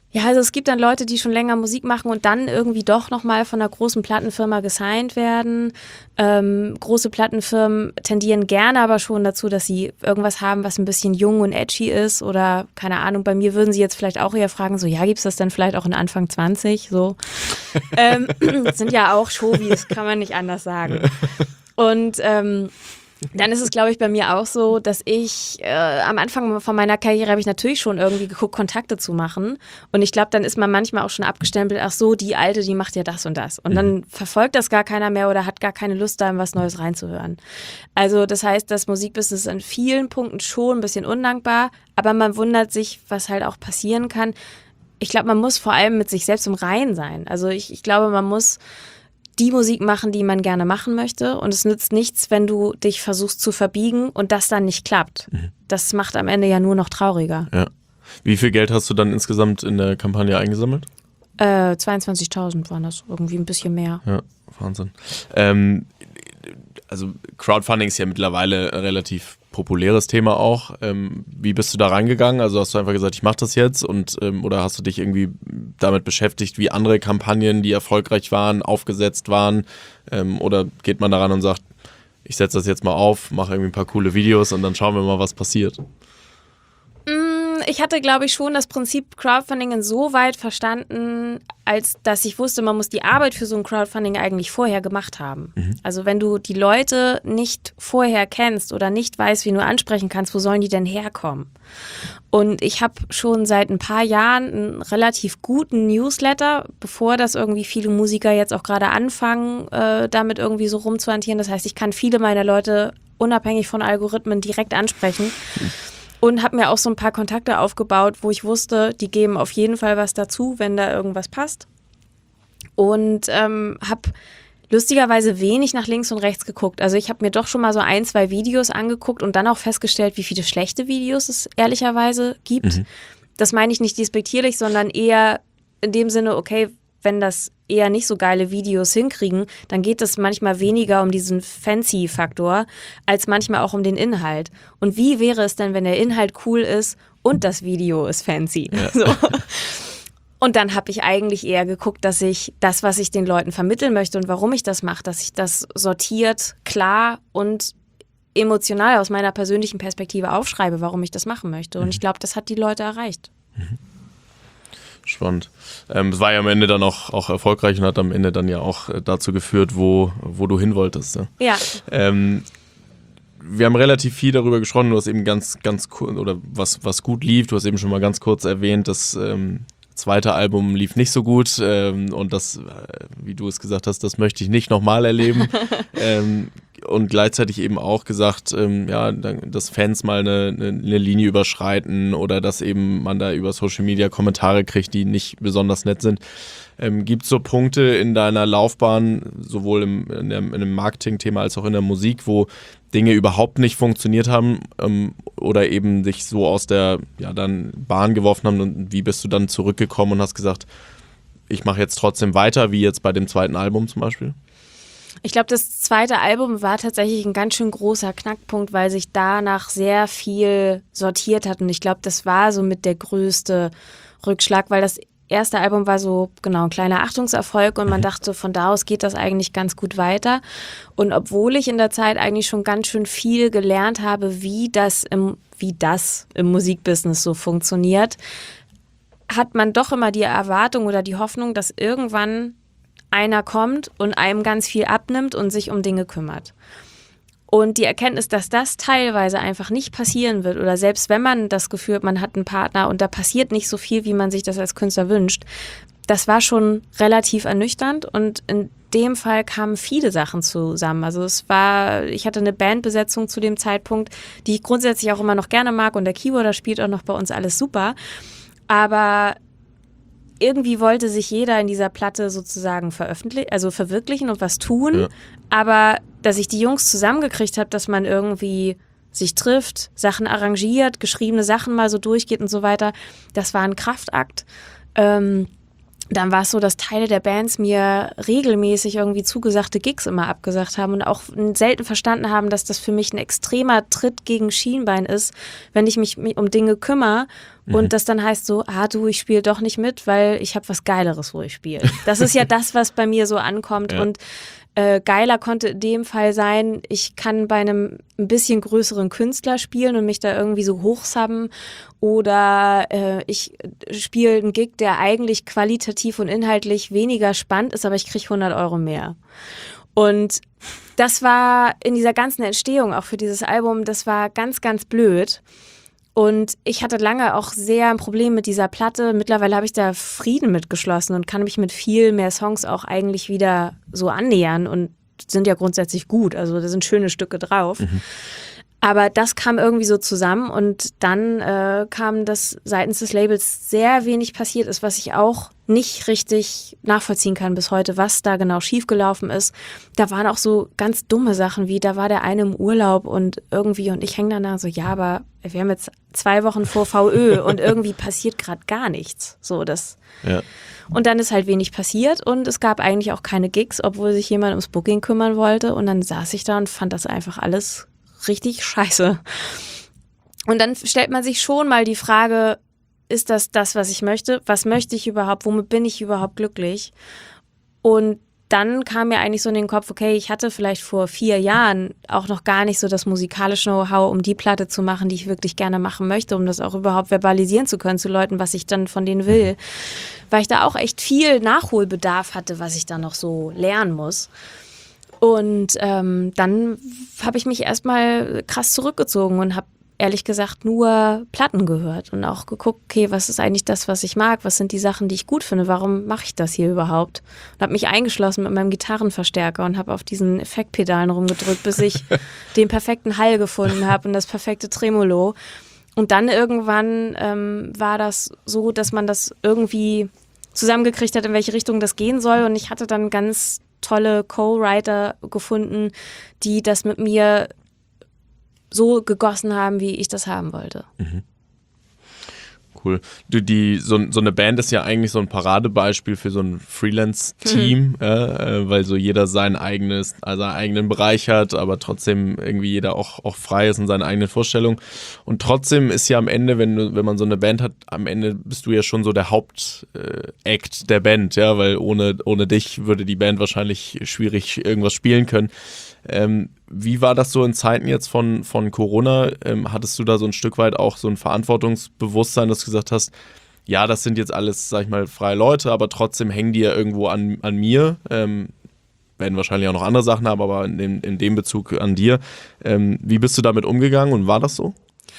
Ja, also es gibt dann Leute, die schon länger Musik machen und dann irgendwie doch nochmal von einer großen Plattenfirma gesigned werden. Ähm, große Plattenfirmen tendieren gerne aber schon dazu, dass sie irgendwas haben, was ein bisschen jung und edgy ist oder keine Ahnung, bei mir würden sie jetzt vielleicht auch eher fragen, so ja, gibt's das dann vielleicht auch in Anfang zwanzig? So. ähm, das sind ja auch Showbiz, kann man nicht anders sagen. Und ähm, dann ist es, glaube ich, bei mir auch so, dass ich äh, am Anfang von meiner Karriere habe ich natürlich schon irgendwie geguckt, Kontakte zu machen. Und ich glaube, dann ist man manchmal auch schon abgestempelt, ach so, die Alte, die macht ja das und das. Und dann verfolgt das gar keiner mehr oder hat gar keine Lust, da in was Neues reinzuhören. Also das heißt, das Musikbusiness ist an vielen Punkten schon ein bisschen undankbar, aber man wundert sich, was halt auch passieren kann. Ich glaube, man muss vor allem mit sich selbst im Reinen sein. Also ich, ich glaube, man muss die Musik machen, die man gerne machen möchte. Und es nützt nichts, wenn du dich versuchst zu verbiegen und das dann nicht klappt. Mhm. Das macht am Ende ja nur noch trauriger. Ja. Wie viel Geld hast du dann insgesamt in der Kampagne eingesammelt? Äh, zweiundzwanzigtausend waren das, irgendwie ein bisschen mehr. Ja, Wahnsinn. Ähm, also Crowdfunding ist ja mittlerweile ein relativ populäres Thema auch. Ähm, wie bist du da reingegangen? Also hast du einfach gesagt, ich mache das jetzt und ähm, oder hast du dich irgendwie damit beschäftigt, wie andere Kampagnen, die erfolgreich waren, aufgesetzt waren? Ähm, oder geht man daran und sagt, ich setze das jetzt mal auf, mache irgendwie ein paar coole Videos und dann schauen wir mal, was passiert? Ich hatte, glaube ich, schon das Prinzip Crowdfunding insoweit verstanden, als dass ich wusste, man muss die Arbeit für so ein Crowdfunding eigentlich vorher gemacht haben. Mhm. Also wenn du die Leute nicht vorher kennst oder nicht weißt, wie du ansprechen kannst, wo sollen die denn herkommen? Und ich habe schon seit ein paar Jahren einen relativ guten Newsletter, bevor das irgendwie viele Musiker jetzt auch gerade anfangen, äh, damit irgendwie so rumzuhantieren. Das heißt, ich kann viele meiner Leute unabhängig von Algorithmen direkt ansprechen. Mhm. Und habe mir auch so ein paar Kontakte aufgebaut, wo ich wusste, die geben auf jeden Fall was dazu, wenn da irgendwas passt. Und ähm, habe lustigerweise wenig nach links und rechts geguckt. Also ich habe mir doch schon mal so ein, zwei Videos angeguckt und dann auch festgestellt, wie viele schlechte Videos es ehrlicherweise gibt. Mhm. Das meine ich nicht despektierlich, sondern eher in dem Sinne, okay, wenn das eher nicht so geile Videos hinkriegen, dann geht es manchmal weniger um diesen Fancy-Faktor, als manchmal auch um den Inhalt. Und wie wäre es denn, wenn der Inhalt cool ist und das Video ist fancy? Ja. So. Und dann habe ich eigentlich eher geguckt, dass ich das, was ich den Leuten vermitteln möchte und warum ich das mache, dass ich das sortiert, klar und emotional aus meiner persönlichen Perspektive aufschreibe, warum ich das machen möchte. Und ich glaube, das hat die Leute erreicht. Mhm. Spannend. Ähm, es war ja am Ende dann auch, auch erfolgreich und hat am Ende dann ja auch äh, dazu geführt, wo, wo du hin wolltest. Ja. ja. Ähm, wir haben relativ viel darüber gesprochen, du hast eben ganz, ganz kurz, oder was, was gut lief, du hast eben schon mal ganz kurz erwähnt, das ähm, zweite Album lief nicht so gut ähm, und das, äh, wie du es gesagt hast, das möchte ich nicht nochmal erleben. ähm, und gleichzeitig eben auch gesagt, ähm, ja, dass Fans mal eine, eine Linie überschreiten oder dass eben man da über Social Media Kommentare kriegt, die nicht besonders nett sind. Ähm, gibt es so Punkte in deiner Laufbahn, sowohl im, in, der, in dem Marketing-Thema als auch in der Musik, wo Dinge überhaupt nicht funktioniert haben ähm, oder eben dich so aus der ja, dann Bahn geworfen haben und wie bist du dann zurückgekommen und hast gesagt, ich mache jetzt trotzdem weiter, wie jetzt bei dem zweiten Album zum Beispiel? Ich glaube, das zweite Album war tatsächlich ein ganz schön großer Knackpunkt, weil sich danach sehr viel sortiert hat. Und ich glaube, das war so mit der größte Rückschlag, weil das erste Album war so, genau, ein kleiner Achtungserfolg und man dachte, von da aus geht das eigentlich ganz gut weiter. Und obwohl ich in der Zeit eigentlich schon ganz schön viel gelernt habe, wie das im, wie das im Musikbusiness so funktioniert, hat man doch immer die Erwartung oder die Hoffnung, dass irgendwann einer kommt und einem ganz viel abnimmt und sich um Dinge kümmert. Und die Erkenntnis, dass das teilweise einfach nicht passieren wird oder selbst wenn man das Gefühl hat, man hat einen Partner und da passiert nicht so viel, wie man sich das als Künstler wünscht, das war schon relativ ernüchternd und in dem Fall kamen viele Sachen zusammen. Also es war, ich hatte eine Bandbesetzung zu dem Zeitpunkt, die ich grundsätzlich auch immer noch gerne mag und der Keyboarder spielt auch noch bei uns alles super, aber irgendwie wollte sich jeder in dieser Platte sozusagen veröffentlichen, also verwirklichen und was tun. Ja. Aber dass ich die Jungs zusammengekriegt habe, dass man irgendwie sich trifft, Sachen arrangiert, geschriebene Sachen mal so durchgeht und so weiter, das war ein Kraftakt. Ähm, dann war es so, dass Teile der Bands mir regelmäßig irgendwie zugesagte Gigs immer abgesagt haben und auch selten verstanden haben, dass das für mich ein extremer Tritt gegen Schienbein ist, wenn ich mich um Dinge kümmere mhm. und das dann heißt so, ah du, ich spiele doch nicht mit, weil ich habe was Geileres, wo ich spiele. Das ist ja das, was bei mir so ankommt ja. und Äh, geiler konnte in dem Fall sein, ich kann bei einem ein bisschen größeren Künstler spielen und mich da irgendwie so hochsubben oder äh, ich spiele einen Gig, der eigentlich qualitativ und inhaltlich weniger spannend ist, aber ich kriege hundert Euro mehr. Und das war in dieser ganzen Entstehung auch für dieses Album, das war ganz, ganz blöd. Und ich hatte lange auch sehr ein Problem mit dieser Platte. Mittlerweile habe ich da Frieden mitgeschlossen und kann mich mit viel mehr Songs auch eigentlich wieder so annähern und sind ja grundsätzlich gut. Also da sind schöne Stücke drauf. Mhm. Aber das kam irgendwie so zusammen und dann äh, kam, dass seitens des Labels sehr wenig passiert ist, was ich auch nicht richtig nachvollziehen kann bis heute, was da genau schiefgelaufen ist. Da waren auch so ganz dumme Sachen wie, da war der eine im Urlaub und irgendwie, und ich hänge dann da so, ja, aber wir haben jetzt zwei Wochen vor V Ö und irgendwie passiert gerade gar nichts. So, das. Ja. Und dann ist halt wenig passiert und es gab eigentlich auch keine Gigs, obwohl sich jemand ums Booking kümmern wollte. Und dann saß ich da und fand das einfach alles richtig scheiße. Und dann stellt man sich schon mal die Frage, ist das das, was ich möchte? Was möchte ich überhaupt? Womit bin ich überhaupt glücklich? Und dann kam mir eigentlich so in den Kopf, okay, ich hatte vielleicht vor vier Jahren auch noch gar nicht so das musikalische Know-how, um die Platte zu machen, die ich wirklich gerne machen möchte, um das auch überhaupt verbalisieren zu können zu Leuten, was ich dann von denen will. Weil ich da auch echt viel Nachholbedarf hatte, was ich dann noch so lernen muss. Und ähm, dann habe ich mich erstmal krass zurückgezogen und habe ehrlich gesagt nur Platten gehört und auch geguckt, okay, was ist eigentlich das, was ich mag? Was sind die Sachen, die ich gut finde? Warum mache ich das hier überhaupt? Und habe mich eingeschlossen mit meinem Gitarrenverstärker und habe auf diesen Effektpedalen rumgedrückt, bis ich den perfekten Hall gefunden habe und das perfekte Tremolo. Und dann irgendwann ähm, war das so, dass man das irgendwie zusammengekriegt hat, in welche Richtung das gehen soll. Und ich hatte dann ganz tolle Co-Writer gefunden, die das mit mir so gegossen haben, wie ich das haben wollte. Mhm. Cool. Du, die, so, so eine Band ist ja eigentlich so ein Paradebeispiel für so ein Freelance-Team, mhm. äh, weil so jeder sein eigenes, also seinen eigenen Bereich hat, aber trotzdem irgendwie jeder auch, auch frei ist in seinen eigenen Vorstellungen. Und trotzdem ist ja am Ende, wenn du, wenn man so eine Band hat, am Ende bist du ja schon so der Hauptact äh, der Band, ja, weil ohne, ohne dich würde die Band wahrscheinlich schwierig irgendwas spielen können. Ähm, wie war das so in Zeiten jetzt von, von Corona? Ähm, hattest du da so ein Stück weit auch so ein Verantwortungsbewusstsein, dass du gesagt hast, ja, das sind jetzt alles, sag ich mal, freie Leute, aber trotzdem hängen die ja irgendwo an, an mir, ähm, werden wahrscheinlich auch noch andere Sachen haben, aber in dem, in dem Bezug an dir. Ähm, wie bist du damit umgegangen und war das so?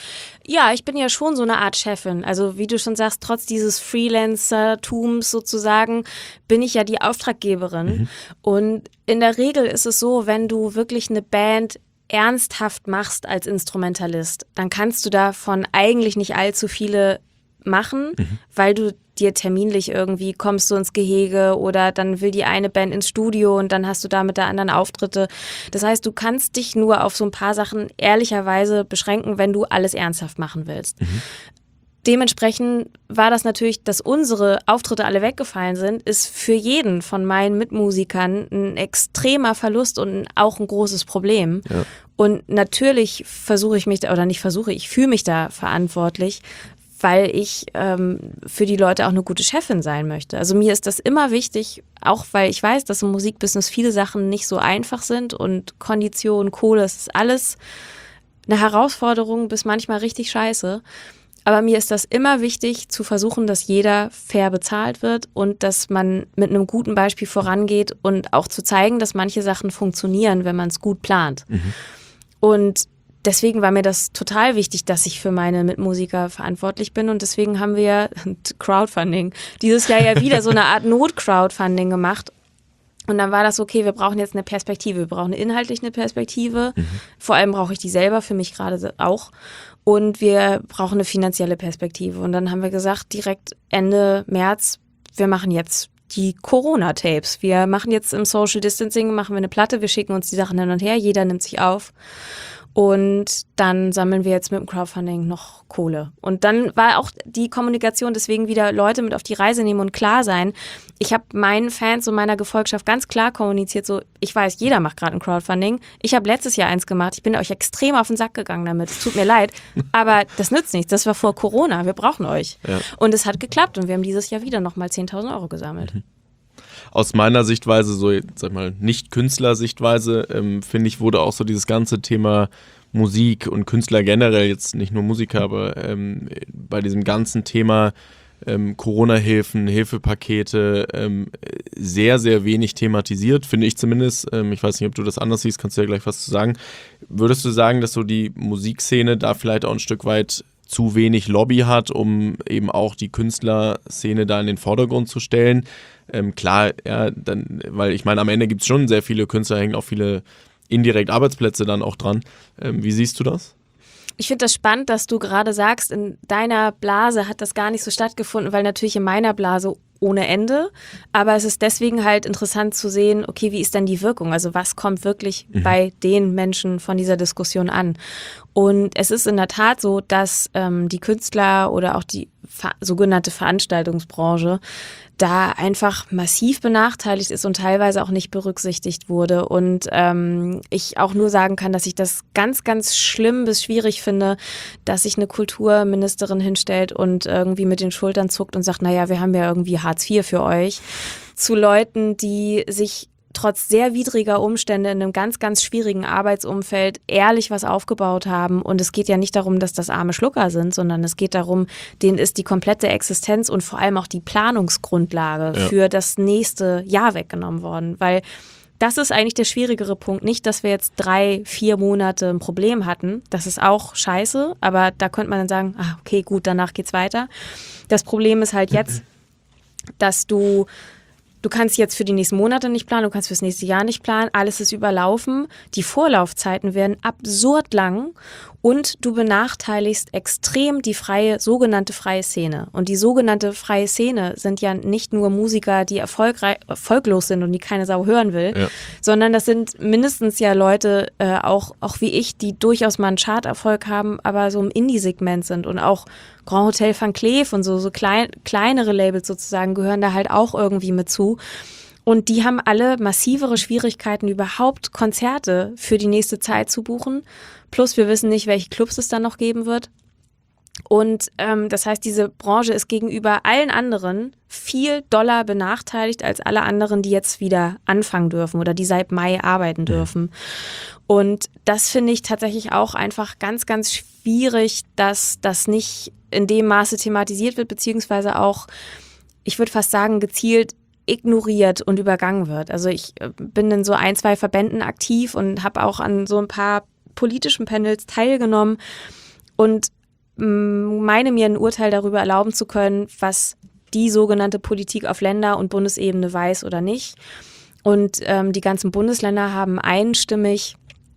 Ja, ich bin ja schon so eine Art Chefin. Also wie du schon sagst, trotz dieses Freelancer-Tums sozusagen, bin ich ja die Auftraggeberin. Mhm. Und in der Regel ist es so, wenn du wirklich eine Band ernsthaft machst als Instrumentalist, dann kannst du davon eigentlich nicht allzu viele machen, mhm. weil du dir terminlich irgendwie kommst du ins Gehege oder dann will die eine Band ins Studio und dann hast du da mit der anderen Auftritte. Das heißt, du kannst dich nur auf so ein paar Sachen ehrlicherweise beschränken, wenn du alles ernsthaft machen willst. Mhm. Dementsprechend war das natürlich, dass unsere Auftritte alle weggefallen sind, ist für jeden von meinen Mitmusikern ein extremer Verlust und auch ein großes Problem. Ja. Und natürlich versuche ich mich, da, oder nicht versuche, ich fühle mich da verantwortlich, weil ich ähm, für die Leute auch eine gute Chefin sein möchte. Also mir ist das immer wichtig, auch weil ich weiß, dass im Musikbusiness viele Sachen nicht so einfach sind und Kondition, Kohle, das ist alles eine Herausforderung bis manchmal richtig scheiße. Aber mir ist das immer wichtig, zu versuchen, dass jeder fair bezahlt wird und dass man mit einem guten Beispiel vorangeht und auch zu zeigen, dass manche Sachen funktionieren, wenn man es gut plant. Mhm. Und deswegen war mir das total wichtig, dass ich für meine Mitmusiker verantwortlich bin und deswegen haben wir Crowdfunding dieses Jahr ja wieder so eine Art Not-Crowdfunding gemacht und dann war das okay, wir brauchen jetzt eine Perspektive, wir brauchen inhaltlich eine Perspektive, mhm. vor allem brauche ich die selber, für mich gerade auch und wir brauchen eine finanzielle Perspektive und dann haben wir gesagt, direkt Ende März, wir machen jetzt die Corona-Tapes. Wir machen jetzt im Social Distancing, machen wir eine Platte, wir schicken uns die Sachen hin und her, jeder nimmt sich auf. Und dann sammeln wir jetzt mit dem Crowdfunding noch Kohle. Und dann war auch die Kommunikation, deswegen wieder Leute mit auf die Reise nehmen und klar sein. Ich habe meinen Fans und meiner Gefolgschaft ganz klar kommuniziert, so, ich weiß, jeder macht gerade ein Crowdfunding. Ich habe letztes Jahr eins gemacht. Ich bin euch extrem auf den Sack gegangen damit. Es tut mir leid, aber das nützt nichts. Das war vor Corona. Wir brauchen euch. Ja. Und es hat geklappt und wir haben dieses Jahr wieder nochmal zehntausend Euro gesammelt. Mhm. Aus meiner Sichtweise, so sag mal Nicht-Künstler-Sichtweise, ähm, finde ich, wurde auch so dieses ganze Thema Musik und Künstler generell, jetzt nicht nur Musiker, aber ähm, bei diesem ganzen Thema ähm, Corona-Hilfen, Hilfepakete ähm, sehr, sehr wenig thematisiert, finde ich zumindest. Ähm, ich weiß nicht, ob du das anders siehst, kannst du ja gleich was zu sagen. Würdest du sagen, dass so die Musikszene da vielleicht auch ein Stück weit zu wenig Lobby hat, um eben auch die Künstlerszene da in den Vordergrund zu stellen? Ähm, klar, ja, dann, weil ich meine, am Ende gibt es schon sehr viele Künstler, hängen auch viele indirekt Arbeitsplätze dann auch dran. Ähm, wie siehst du das? Ich finde das spannend, dass du gerade sagst, in deiner Blase hat das gar nicht so stattgefunden, weil natürlich in meiner Blase ohne Ende. Aber es ist deswegen halt interessant zu sehen, okay, wie ist denn die Wirkung? Also was kommt wirklich mhm. bei den Menschen von dieser Diskussion an? Und es ist in der Tat so, dass ähm, die Künstler oder auch die ver- sogenannte Veranstaltungsbranche da einfach massiv benachteiligt ist und teilweise auch nicht berücksichtigt wurde. Und ähm, ich auch nur sagen kann, dass ich das ganz, ganz schlimm bis schwierig finde, dass sich eine Kulturministerin hinstellt und irgendwie mit den Schultern zuckt und sagt, naja, wir haben ja irgendwie Hartz vier für euch, zu Leuten, die sich trotz sehr widriger Umstände in einem ganz, ganz schwierigen Arbeitsumfeld ehrlich was aufgebaut haben. Und es geht ja nicht darum, dass das arme Schlucker sind, sondern es geht darum, denen ist die komplette Existenz und vor allem auch die Planungsgrundlage ja. für das nächste Jahr weggenommen worden. Weil das ist eigentlich der schwierigere Punkt. Nicht, dass wir jetzt drei, vier Monate ein Problem hatten. Das ist auch scheiße, aber da könnte man dann sagen, ah, okay, gut, danach geht's weiter. Das Problem ist halt jetzt, dass du Du kannst jetzt für die nächsten Monate nicht planen, du kannst fürs nächste Jahr nicht planen, alles ist überlaufen, die Vorlaufzeiten werden absurd lang und du benachteiligst extrem die freie, sogenannte freie Szene. Und die sogenannte freie Szene sind ja nicht nur Musiker, die erfolgreich, erfolglos sind und die keine Sau hören will, ja. sondern das sind mindestens ja Leute, äh, auch, auch wie ich, die durchaus mal einen Charterfolg haben, aber so im Indie-Segment sind und auch Grand Hotel Van Cleef und so, so klein, kleinere Labels sozusagen gehören da halt auch irgendwie mit zu. Und die haben alle massivere Schwierigkeiten, überhaupt Konzerte für die nächste Zeit zu buchen. Plus wir wissen nicht, welche Clubs es dann noch geben wird. Und ähm, das heißt, diese Branche ist gegenüber allen anderen viel doller benachteiligt als alle anderen, die jetzt wieder anfangen dürfen oder die seit Mai arbeiten dürfen. Mhm. Und das finde ich tatsächlich auch einfach ganz, ganz schwierig, dass das nicht in dem Maße thematisiert wird, beziehungsweise auch, ich würde fast sagen, gezielt ignoriert und übergangen wird. Also ich bin in so ein, zwei Verbänden aktiv und habe auch an so ein paar politischen Panels teilgenommen und meine mir ein Urteil darüber erlauben zu können, was die sogenannte Politik auf Länder- und Bundesebene weiß oder nicht. Und ähm, die ganzen Bundesländer haben einstimmig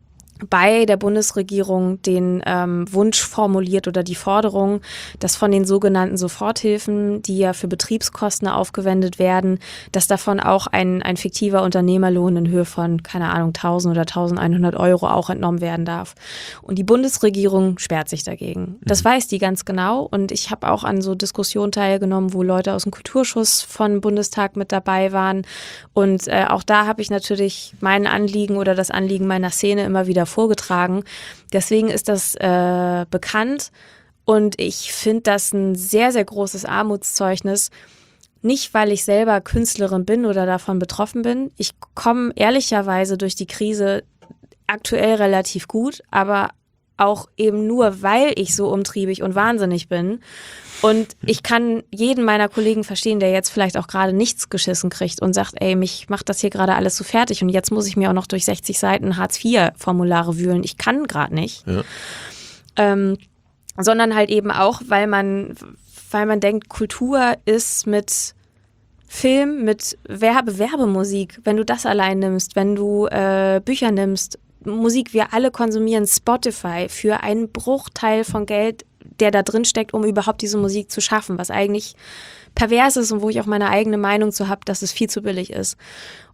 bei der Bundesregierung den ähm, Wunsch formuliert oder die Forderung, dass von den sogenannten Soforthilfen, die ja für Betriebskosten aufgewendet werden, dass davon auch ein, ein fiktiver Unternehmerlohn in Höhe von, keine Ahnung, tausend oder eintausendeinhundert Euro auch entnommen werden darf. Und die Bundesregierung sperrt sich dagegen. Das weiß die ganz genau und ich habe auch an so Diskussionen teilgenommen, wo Leute aus dem Kulturschuss von Bundestag mit dabei waren und äh, auch da habe ich natürlich mein Anliegen oder das Anliegen meiner Szene immer wieder vorgetragen. Deswegen ist das äh, bekannt und ich finde das ein sehr, sehr großes Armutszeugnis. Nicht, weil ich selber Künstlerin bin oder davon betroffen bin. Ich komme ehrlicherweise durch die Krise aktuell relativ gut, aber auch eben nur, weil ich so umtriebig und wahnsinnig bin. Und ich kann jeden meiner Kollegen verstehen, der jetzt vielleicht auch gerade nichts geschissen kriegt und sagt, ey, mich macht das hier gerade alles so fertig und jetzt muss ich mir auch noch durch sechzig Seiten Hartz vier Formulare wühlen. Ich kann gerade nicht. Ja. Ähm, sondern halt eben auch, weil man, weil man denkt, Kultur ist mit Film, mit Werbe, Werbemusik, wenn du das allein nimmst, wenn du äh, Bücher nimmst, Musik, wir alle konsumieren Spotify für einen Bruchteil von Geld, der da drin steckt, um überhaupt diese Musik zu schaffen, was eigentlich pervers ist und wo ich auch meine eigene Meinung zu habe, dass es viel zu billig ist.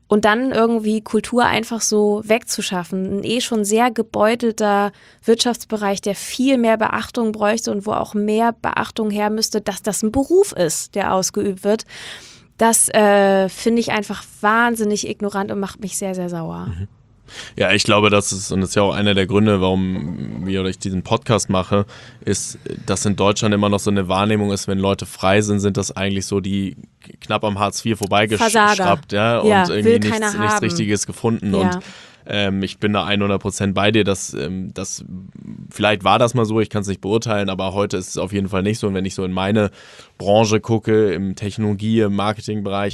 Und dann irgendwie Kultur einfach so wegzuschaffen. Ein eh schon sehr gebeutelter Wirtschaftsbereich, der viel mehr Beachtung bräuchte und wo auch mehr Beachtung her müsste, dass das ein Beruf ist, der ausgeübt wird. Das äh, finde ich einfach wahnsinnig ignorant und macht mich sehr, sehr sauer. Mhm. Ja, ich glaube, das ist, und das ist ja auch einer der Gründe, warum wir oder ich diesen Podcast mache, ist, dass in Deutschland immer noch so eine Wahrnehmung ist, wenn Leute frei sind, sind das eigentlich so die knapp am Hartz vier vorbeigeschraubt, ja, ja, und irgendwie nichts, nichts Richtiges gefunden. Ja. Und ähm, ich bin da hundert Prozent bei dir, dass ähm, das, vielleicht war das mal so, ich kann es nicht beurteilen, aber heute ist es auf jeden Fall nicht so. Und wenn ich so in meine Branche gucke, im Technologie-, im Marketingbereich,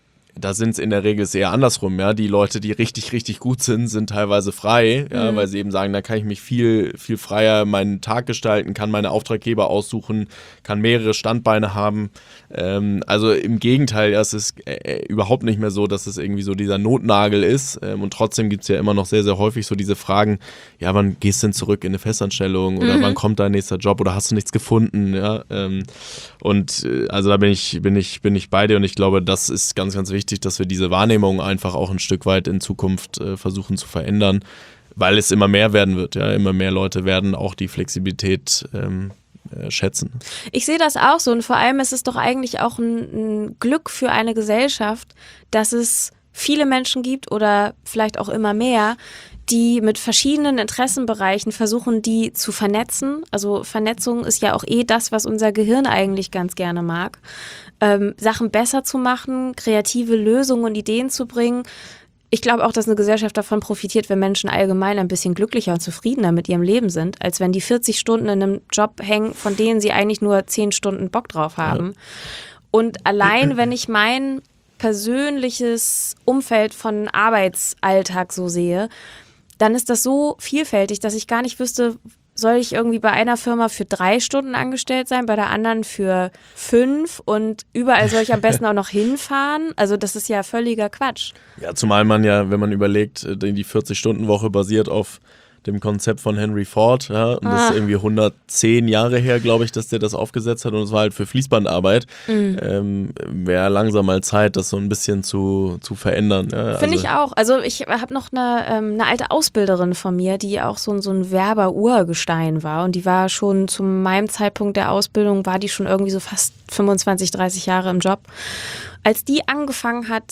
da sind es in der Regel eher andersrum, ja. Die Leute, die richtig, richtig gut sind, sind teilweise frei, ja, mhm. weil sie eben sagen, da kann ich mich viel, viel freier meinen Tag gestalten, kann meine Auftraggeber aussuchen, kann mehrere Standbeine haben. Ähm, also im Gegenteil, ja, es ist äh, überhaupt nicht mehr so, dass es irgendwie so dieser Notnagel ist. Ähm, und trotzdem gibt es ja immer noch sehr, sehr häufig so diese Fragen, ja, wann gehst du denn zurück in eine Festanstellung oder mhm. wann kommt dein nächster Job oder hast du nichts gefunden, ja. Ähm, und äh, also da bin ich, bin ich, bin ich bei dir und ich glaube, das ist ganz, ganz wichtig, dass wir diese Wahrnehmung einfach auch ein Stück weit in Zukunft äh, versuchen zu verändern, weil es immer mehr werden wird. Ja, immer mehr Leute werden auch die Flexibilität ähm, äh, schätzen. Ich sehe das auch so und vor allem ist es doch eigentlich auch ein, ein Glück für eine Gesellschaft, dass es viele Menschen gibt oder vielleicht auch immer mehr, die mit verschiedenen Interessenbereichen versuchen, die zu vernetzen. Also Vernetzung ist ja auch eh das, was unser Gehirn eigentlich ganz gerne mag. Ähm, Sachen besser zu machen, kreative Lösungen und Ideen zu bringen. Ich glaube auch, dass eine Gesellschaft davon profitiert, wenn Menschen allgemein ein bisschen glücklicher und zufriedener mit ihrem Leben sind, als wenn die vierzig Stunden in einem Job hängen, von denen sie eigentlich nur zehn Stunden Bock drauf haben. Ja. Und allein, wenn ich mein persönliches Umfeld von Arbeitsalltag so sehe, dann ist das so vielfältig, dass ich gar nicht wüsste, soll ich irgendwie bei einer Firma für drei Stunden angestellt sein, bei der anderen für fünf und überall soll ich am besten auch noch hinfahren? Also das ist ja völliger Quatsch. Ja, zumal man ja, wenn man überlegt, die vierzig-Stunden-Woche basiert auf dem Konzept von Henry Ford, ja, und ah. das ist irgendwie hundertzehn Jahre her, glaube ich, dass der das aufgesetzt hat und es war halt für Fließbandarbeit. Mhm. Ähm, wäre langsam mal Zeit, das so ein bisschen zu, zu verändern. Ja, Finde also. ich auch. Also ich habe noch eine, ähm, eine alte Ausbilderin von mir, die auch so, so ein Werber-Urgestein war und die war schon zu meinem Zeitpunkt der Ausbildung, war die schon irgendwie so fast fünfundzwanzig, dreißig Jahre im Job. Als die angefangen hat,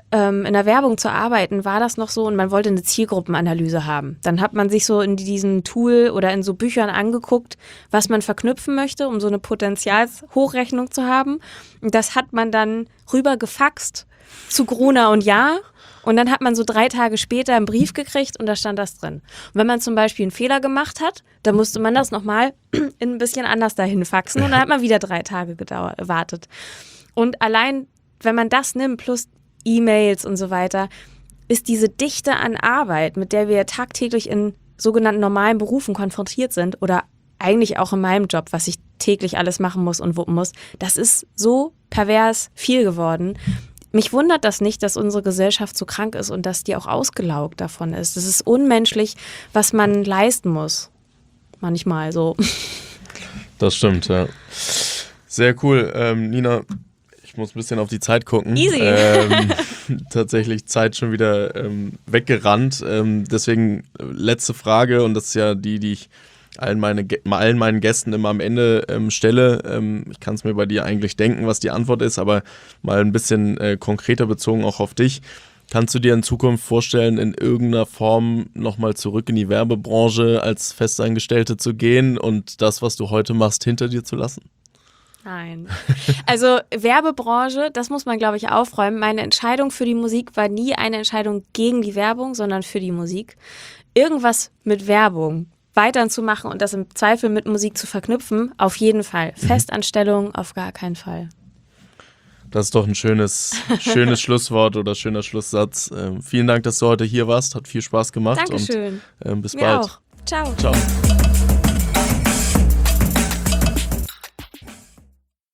in der Werbung zu arbeiten, war das noch so und man wollte eine Zielgruppenanalyse haben. Dann hat man sich so in diesem Tool oder in so Büchern angeguckt, was man verknüpfen möchte, um so eine Potenzialshochrechnung zu haben. Und das hat man dann rüber gefaxt zu Gruner und Jahr und dann hat man so drei Tage später einen Brief gekriegt und da stand das drin. Und wenn man zum Beispiel einen Fehler gemacht hat, dann musste man das nochmal in ein bisschen anders dahin faxen und dann hat man wieder drei Tage gedauert, gewartet. Und allein, wenn man das nimmt, plus E-Mails und so weiter, ist diese Dichte an Arbeit, mit der wir tagtäglich in sogenannten normalen Berufen konfrontiert sind oder eigentlich auch in meinem Job, was ich täglich alles machen muss und wuppen muss, das ist so pervers viel geworden. Mich wundert das nicht, dass unsere Gesellschaft so krank ist und dass die auch ausgelaugt davon ist. Das ist unmenschlich, was man leisten muss. Manchmal so. Das stimmt, ja. Sehr cool. Ähm, Nina, ich muss ein bisschen auf die Zeit gucken. Easy. Ähm, tatsächlich Zeit schon wieder ähm, weggerannt. Ähm, deswegen letzte Frage und das ist ja die, die ich allen, meine, allen meinen Gästen immer am Ende ähm, stelle. Ähm, ich kann es mir bei dir eigentlich denken, was die Antwort ist, aber mal ein bisschen äh, konkreter bezogen auch auf dich. Kannst du dir in Zukunft vorstellen, in irgendeiner Form nochmal zurück in die Werbebranche als Festangestellte zu gehen und das, was du heute machst, hinter dir zu lassen? Nein. Also Werbebranche, das muss man, glaube ich, aufräumen. Meine Entscheidung für die Musik war nie eine Entscheidung gegen die Werbung, sondern für die Musik. Irgendwas mit Werbung weiterzumachen und das im Zweifel mit Musik zu verknüpfen, auf jeden Fall. Mhm. Festanstellung auf gar keinen Fall. Das ist doch ein schönes, schönes Schlusswort oder schöner Schlusssatz. Ähm, vielen Dank, dass du heute hier warst. Hat viel Spaß gemacht. Dankeschön. Und ähm, bis Mir bald. auch. Ciao. Ciao.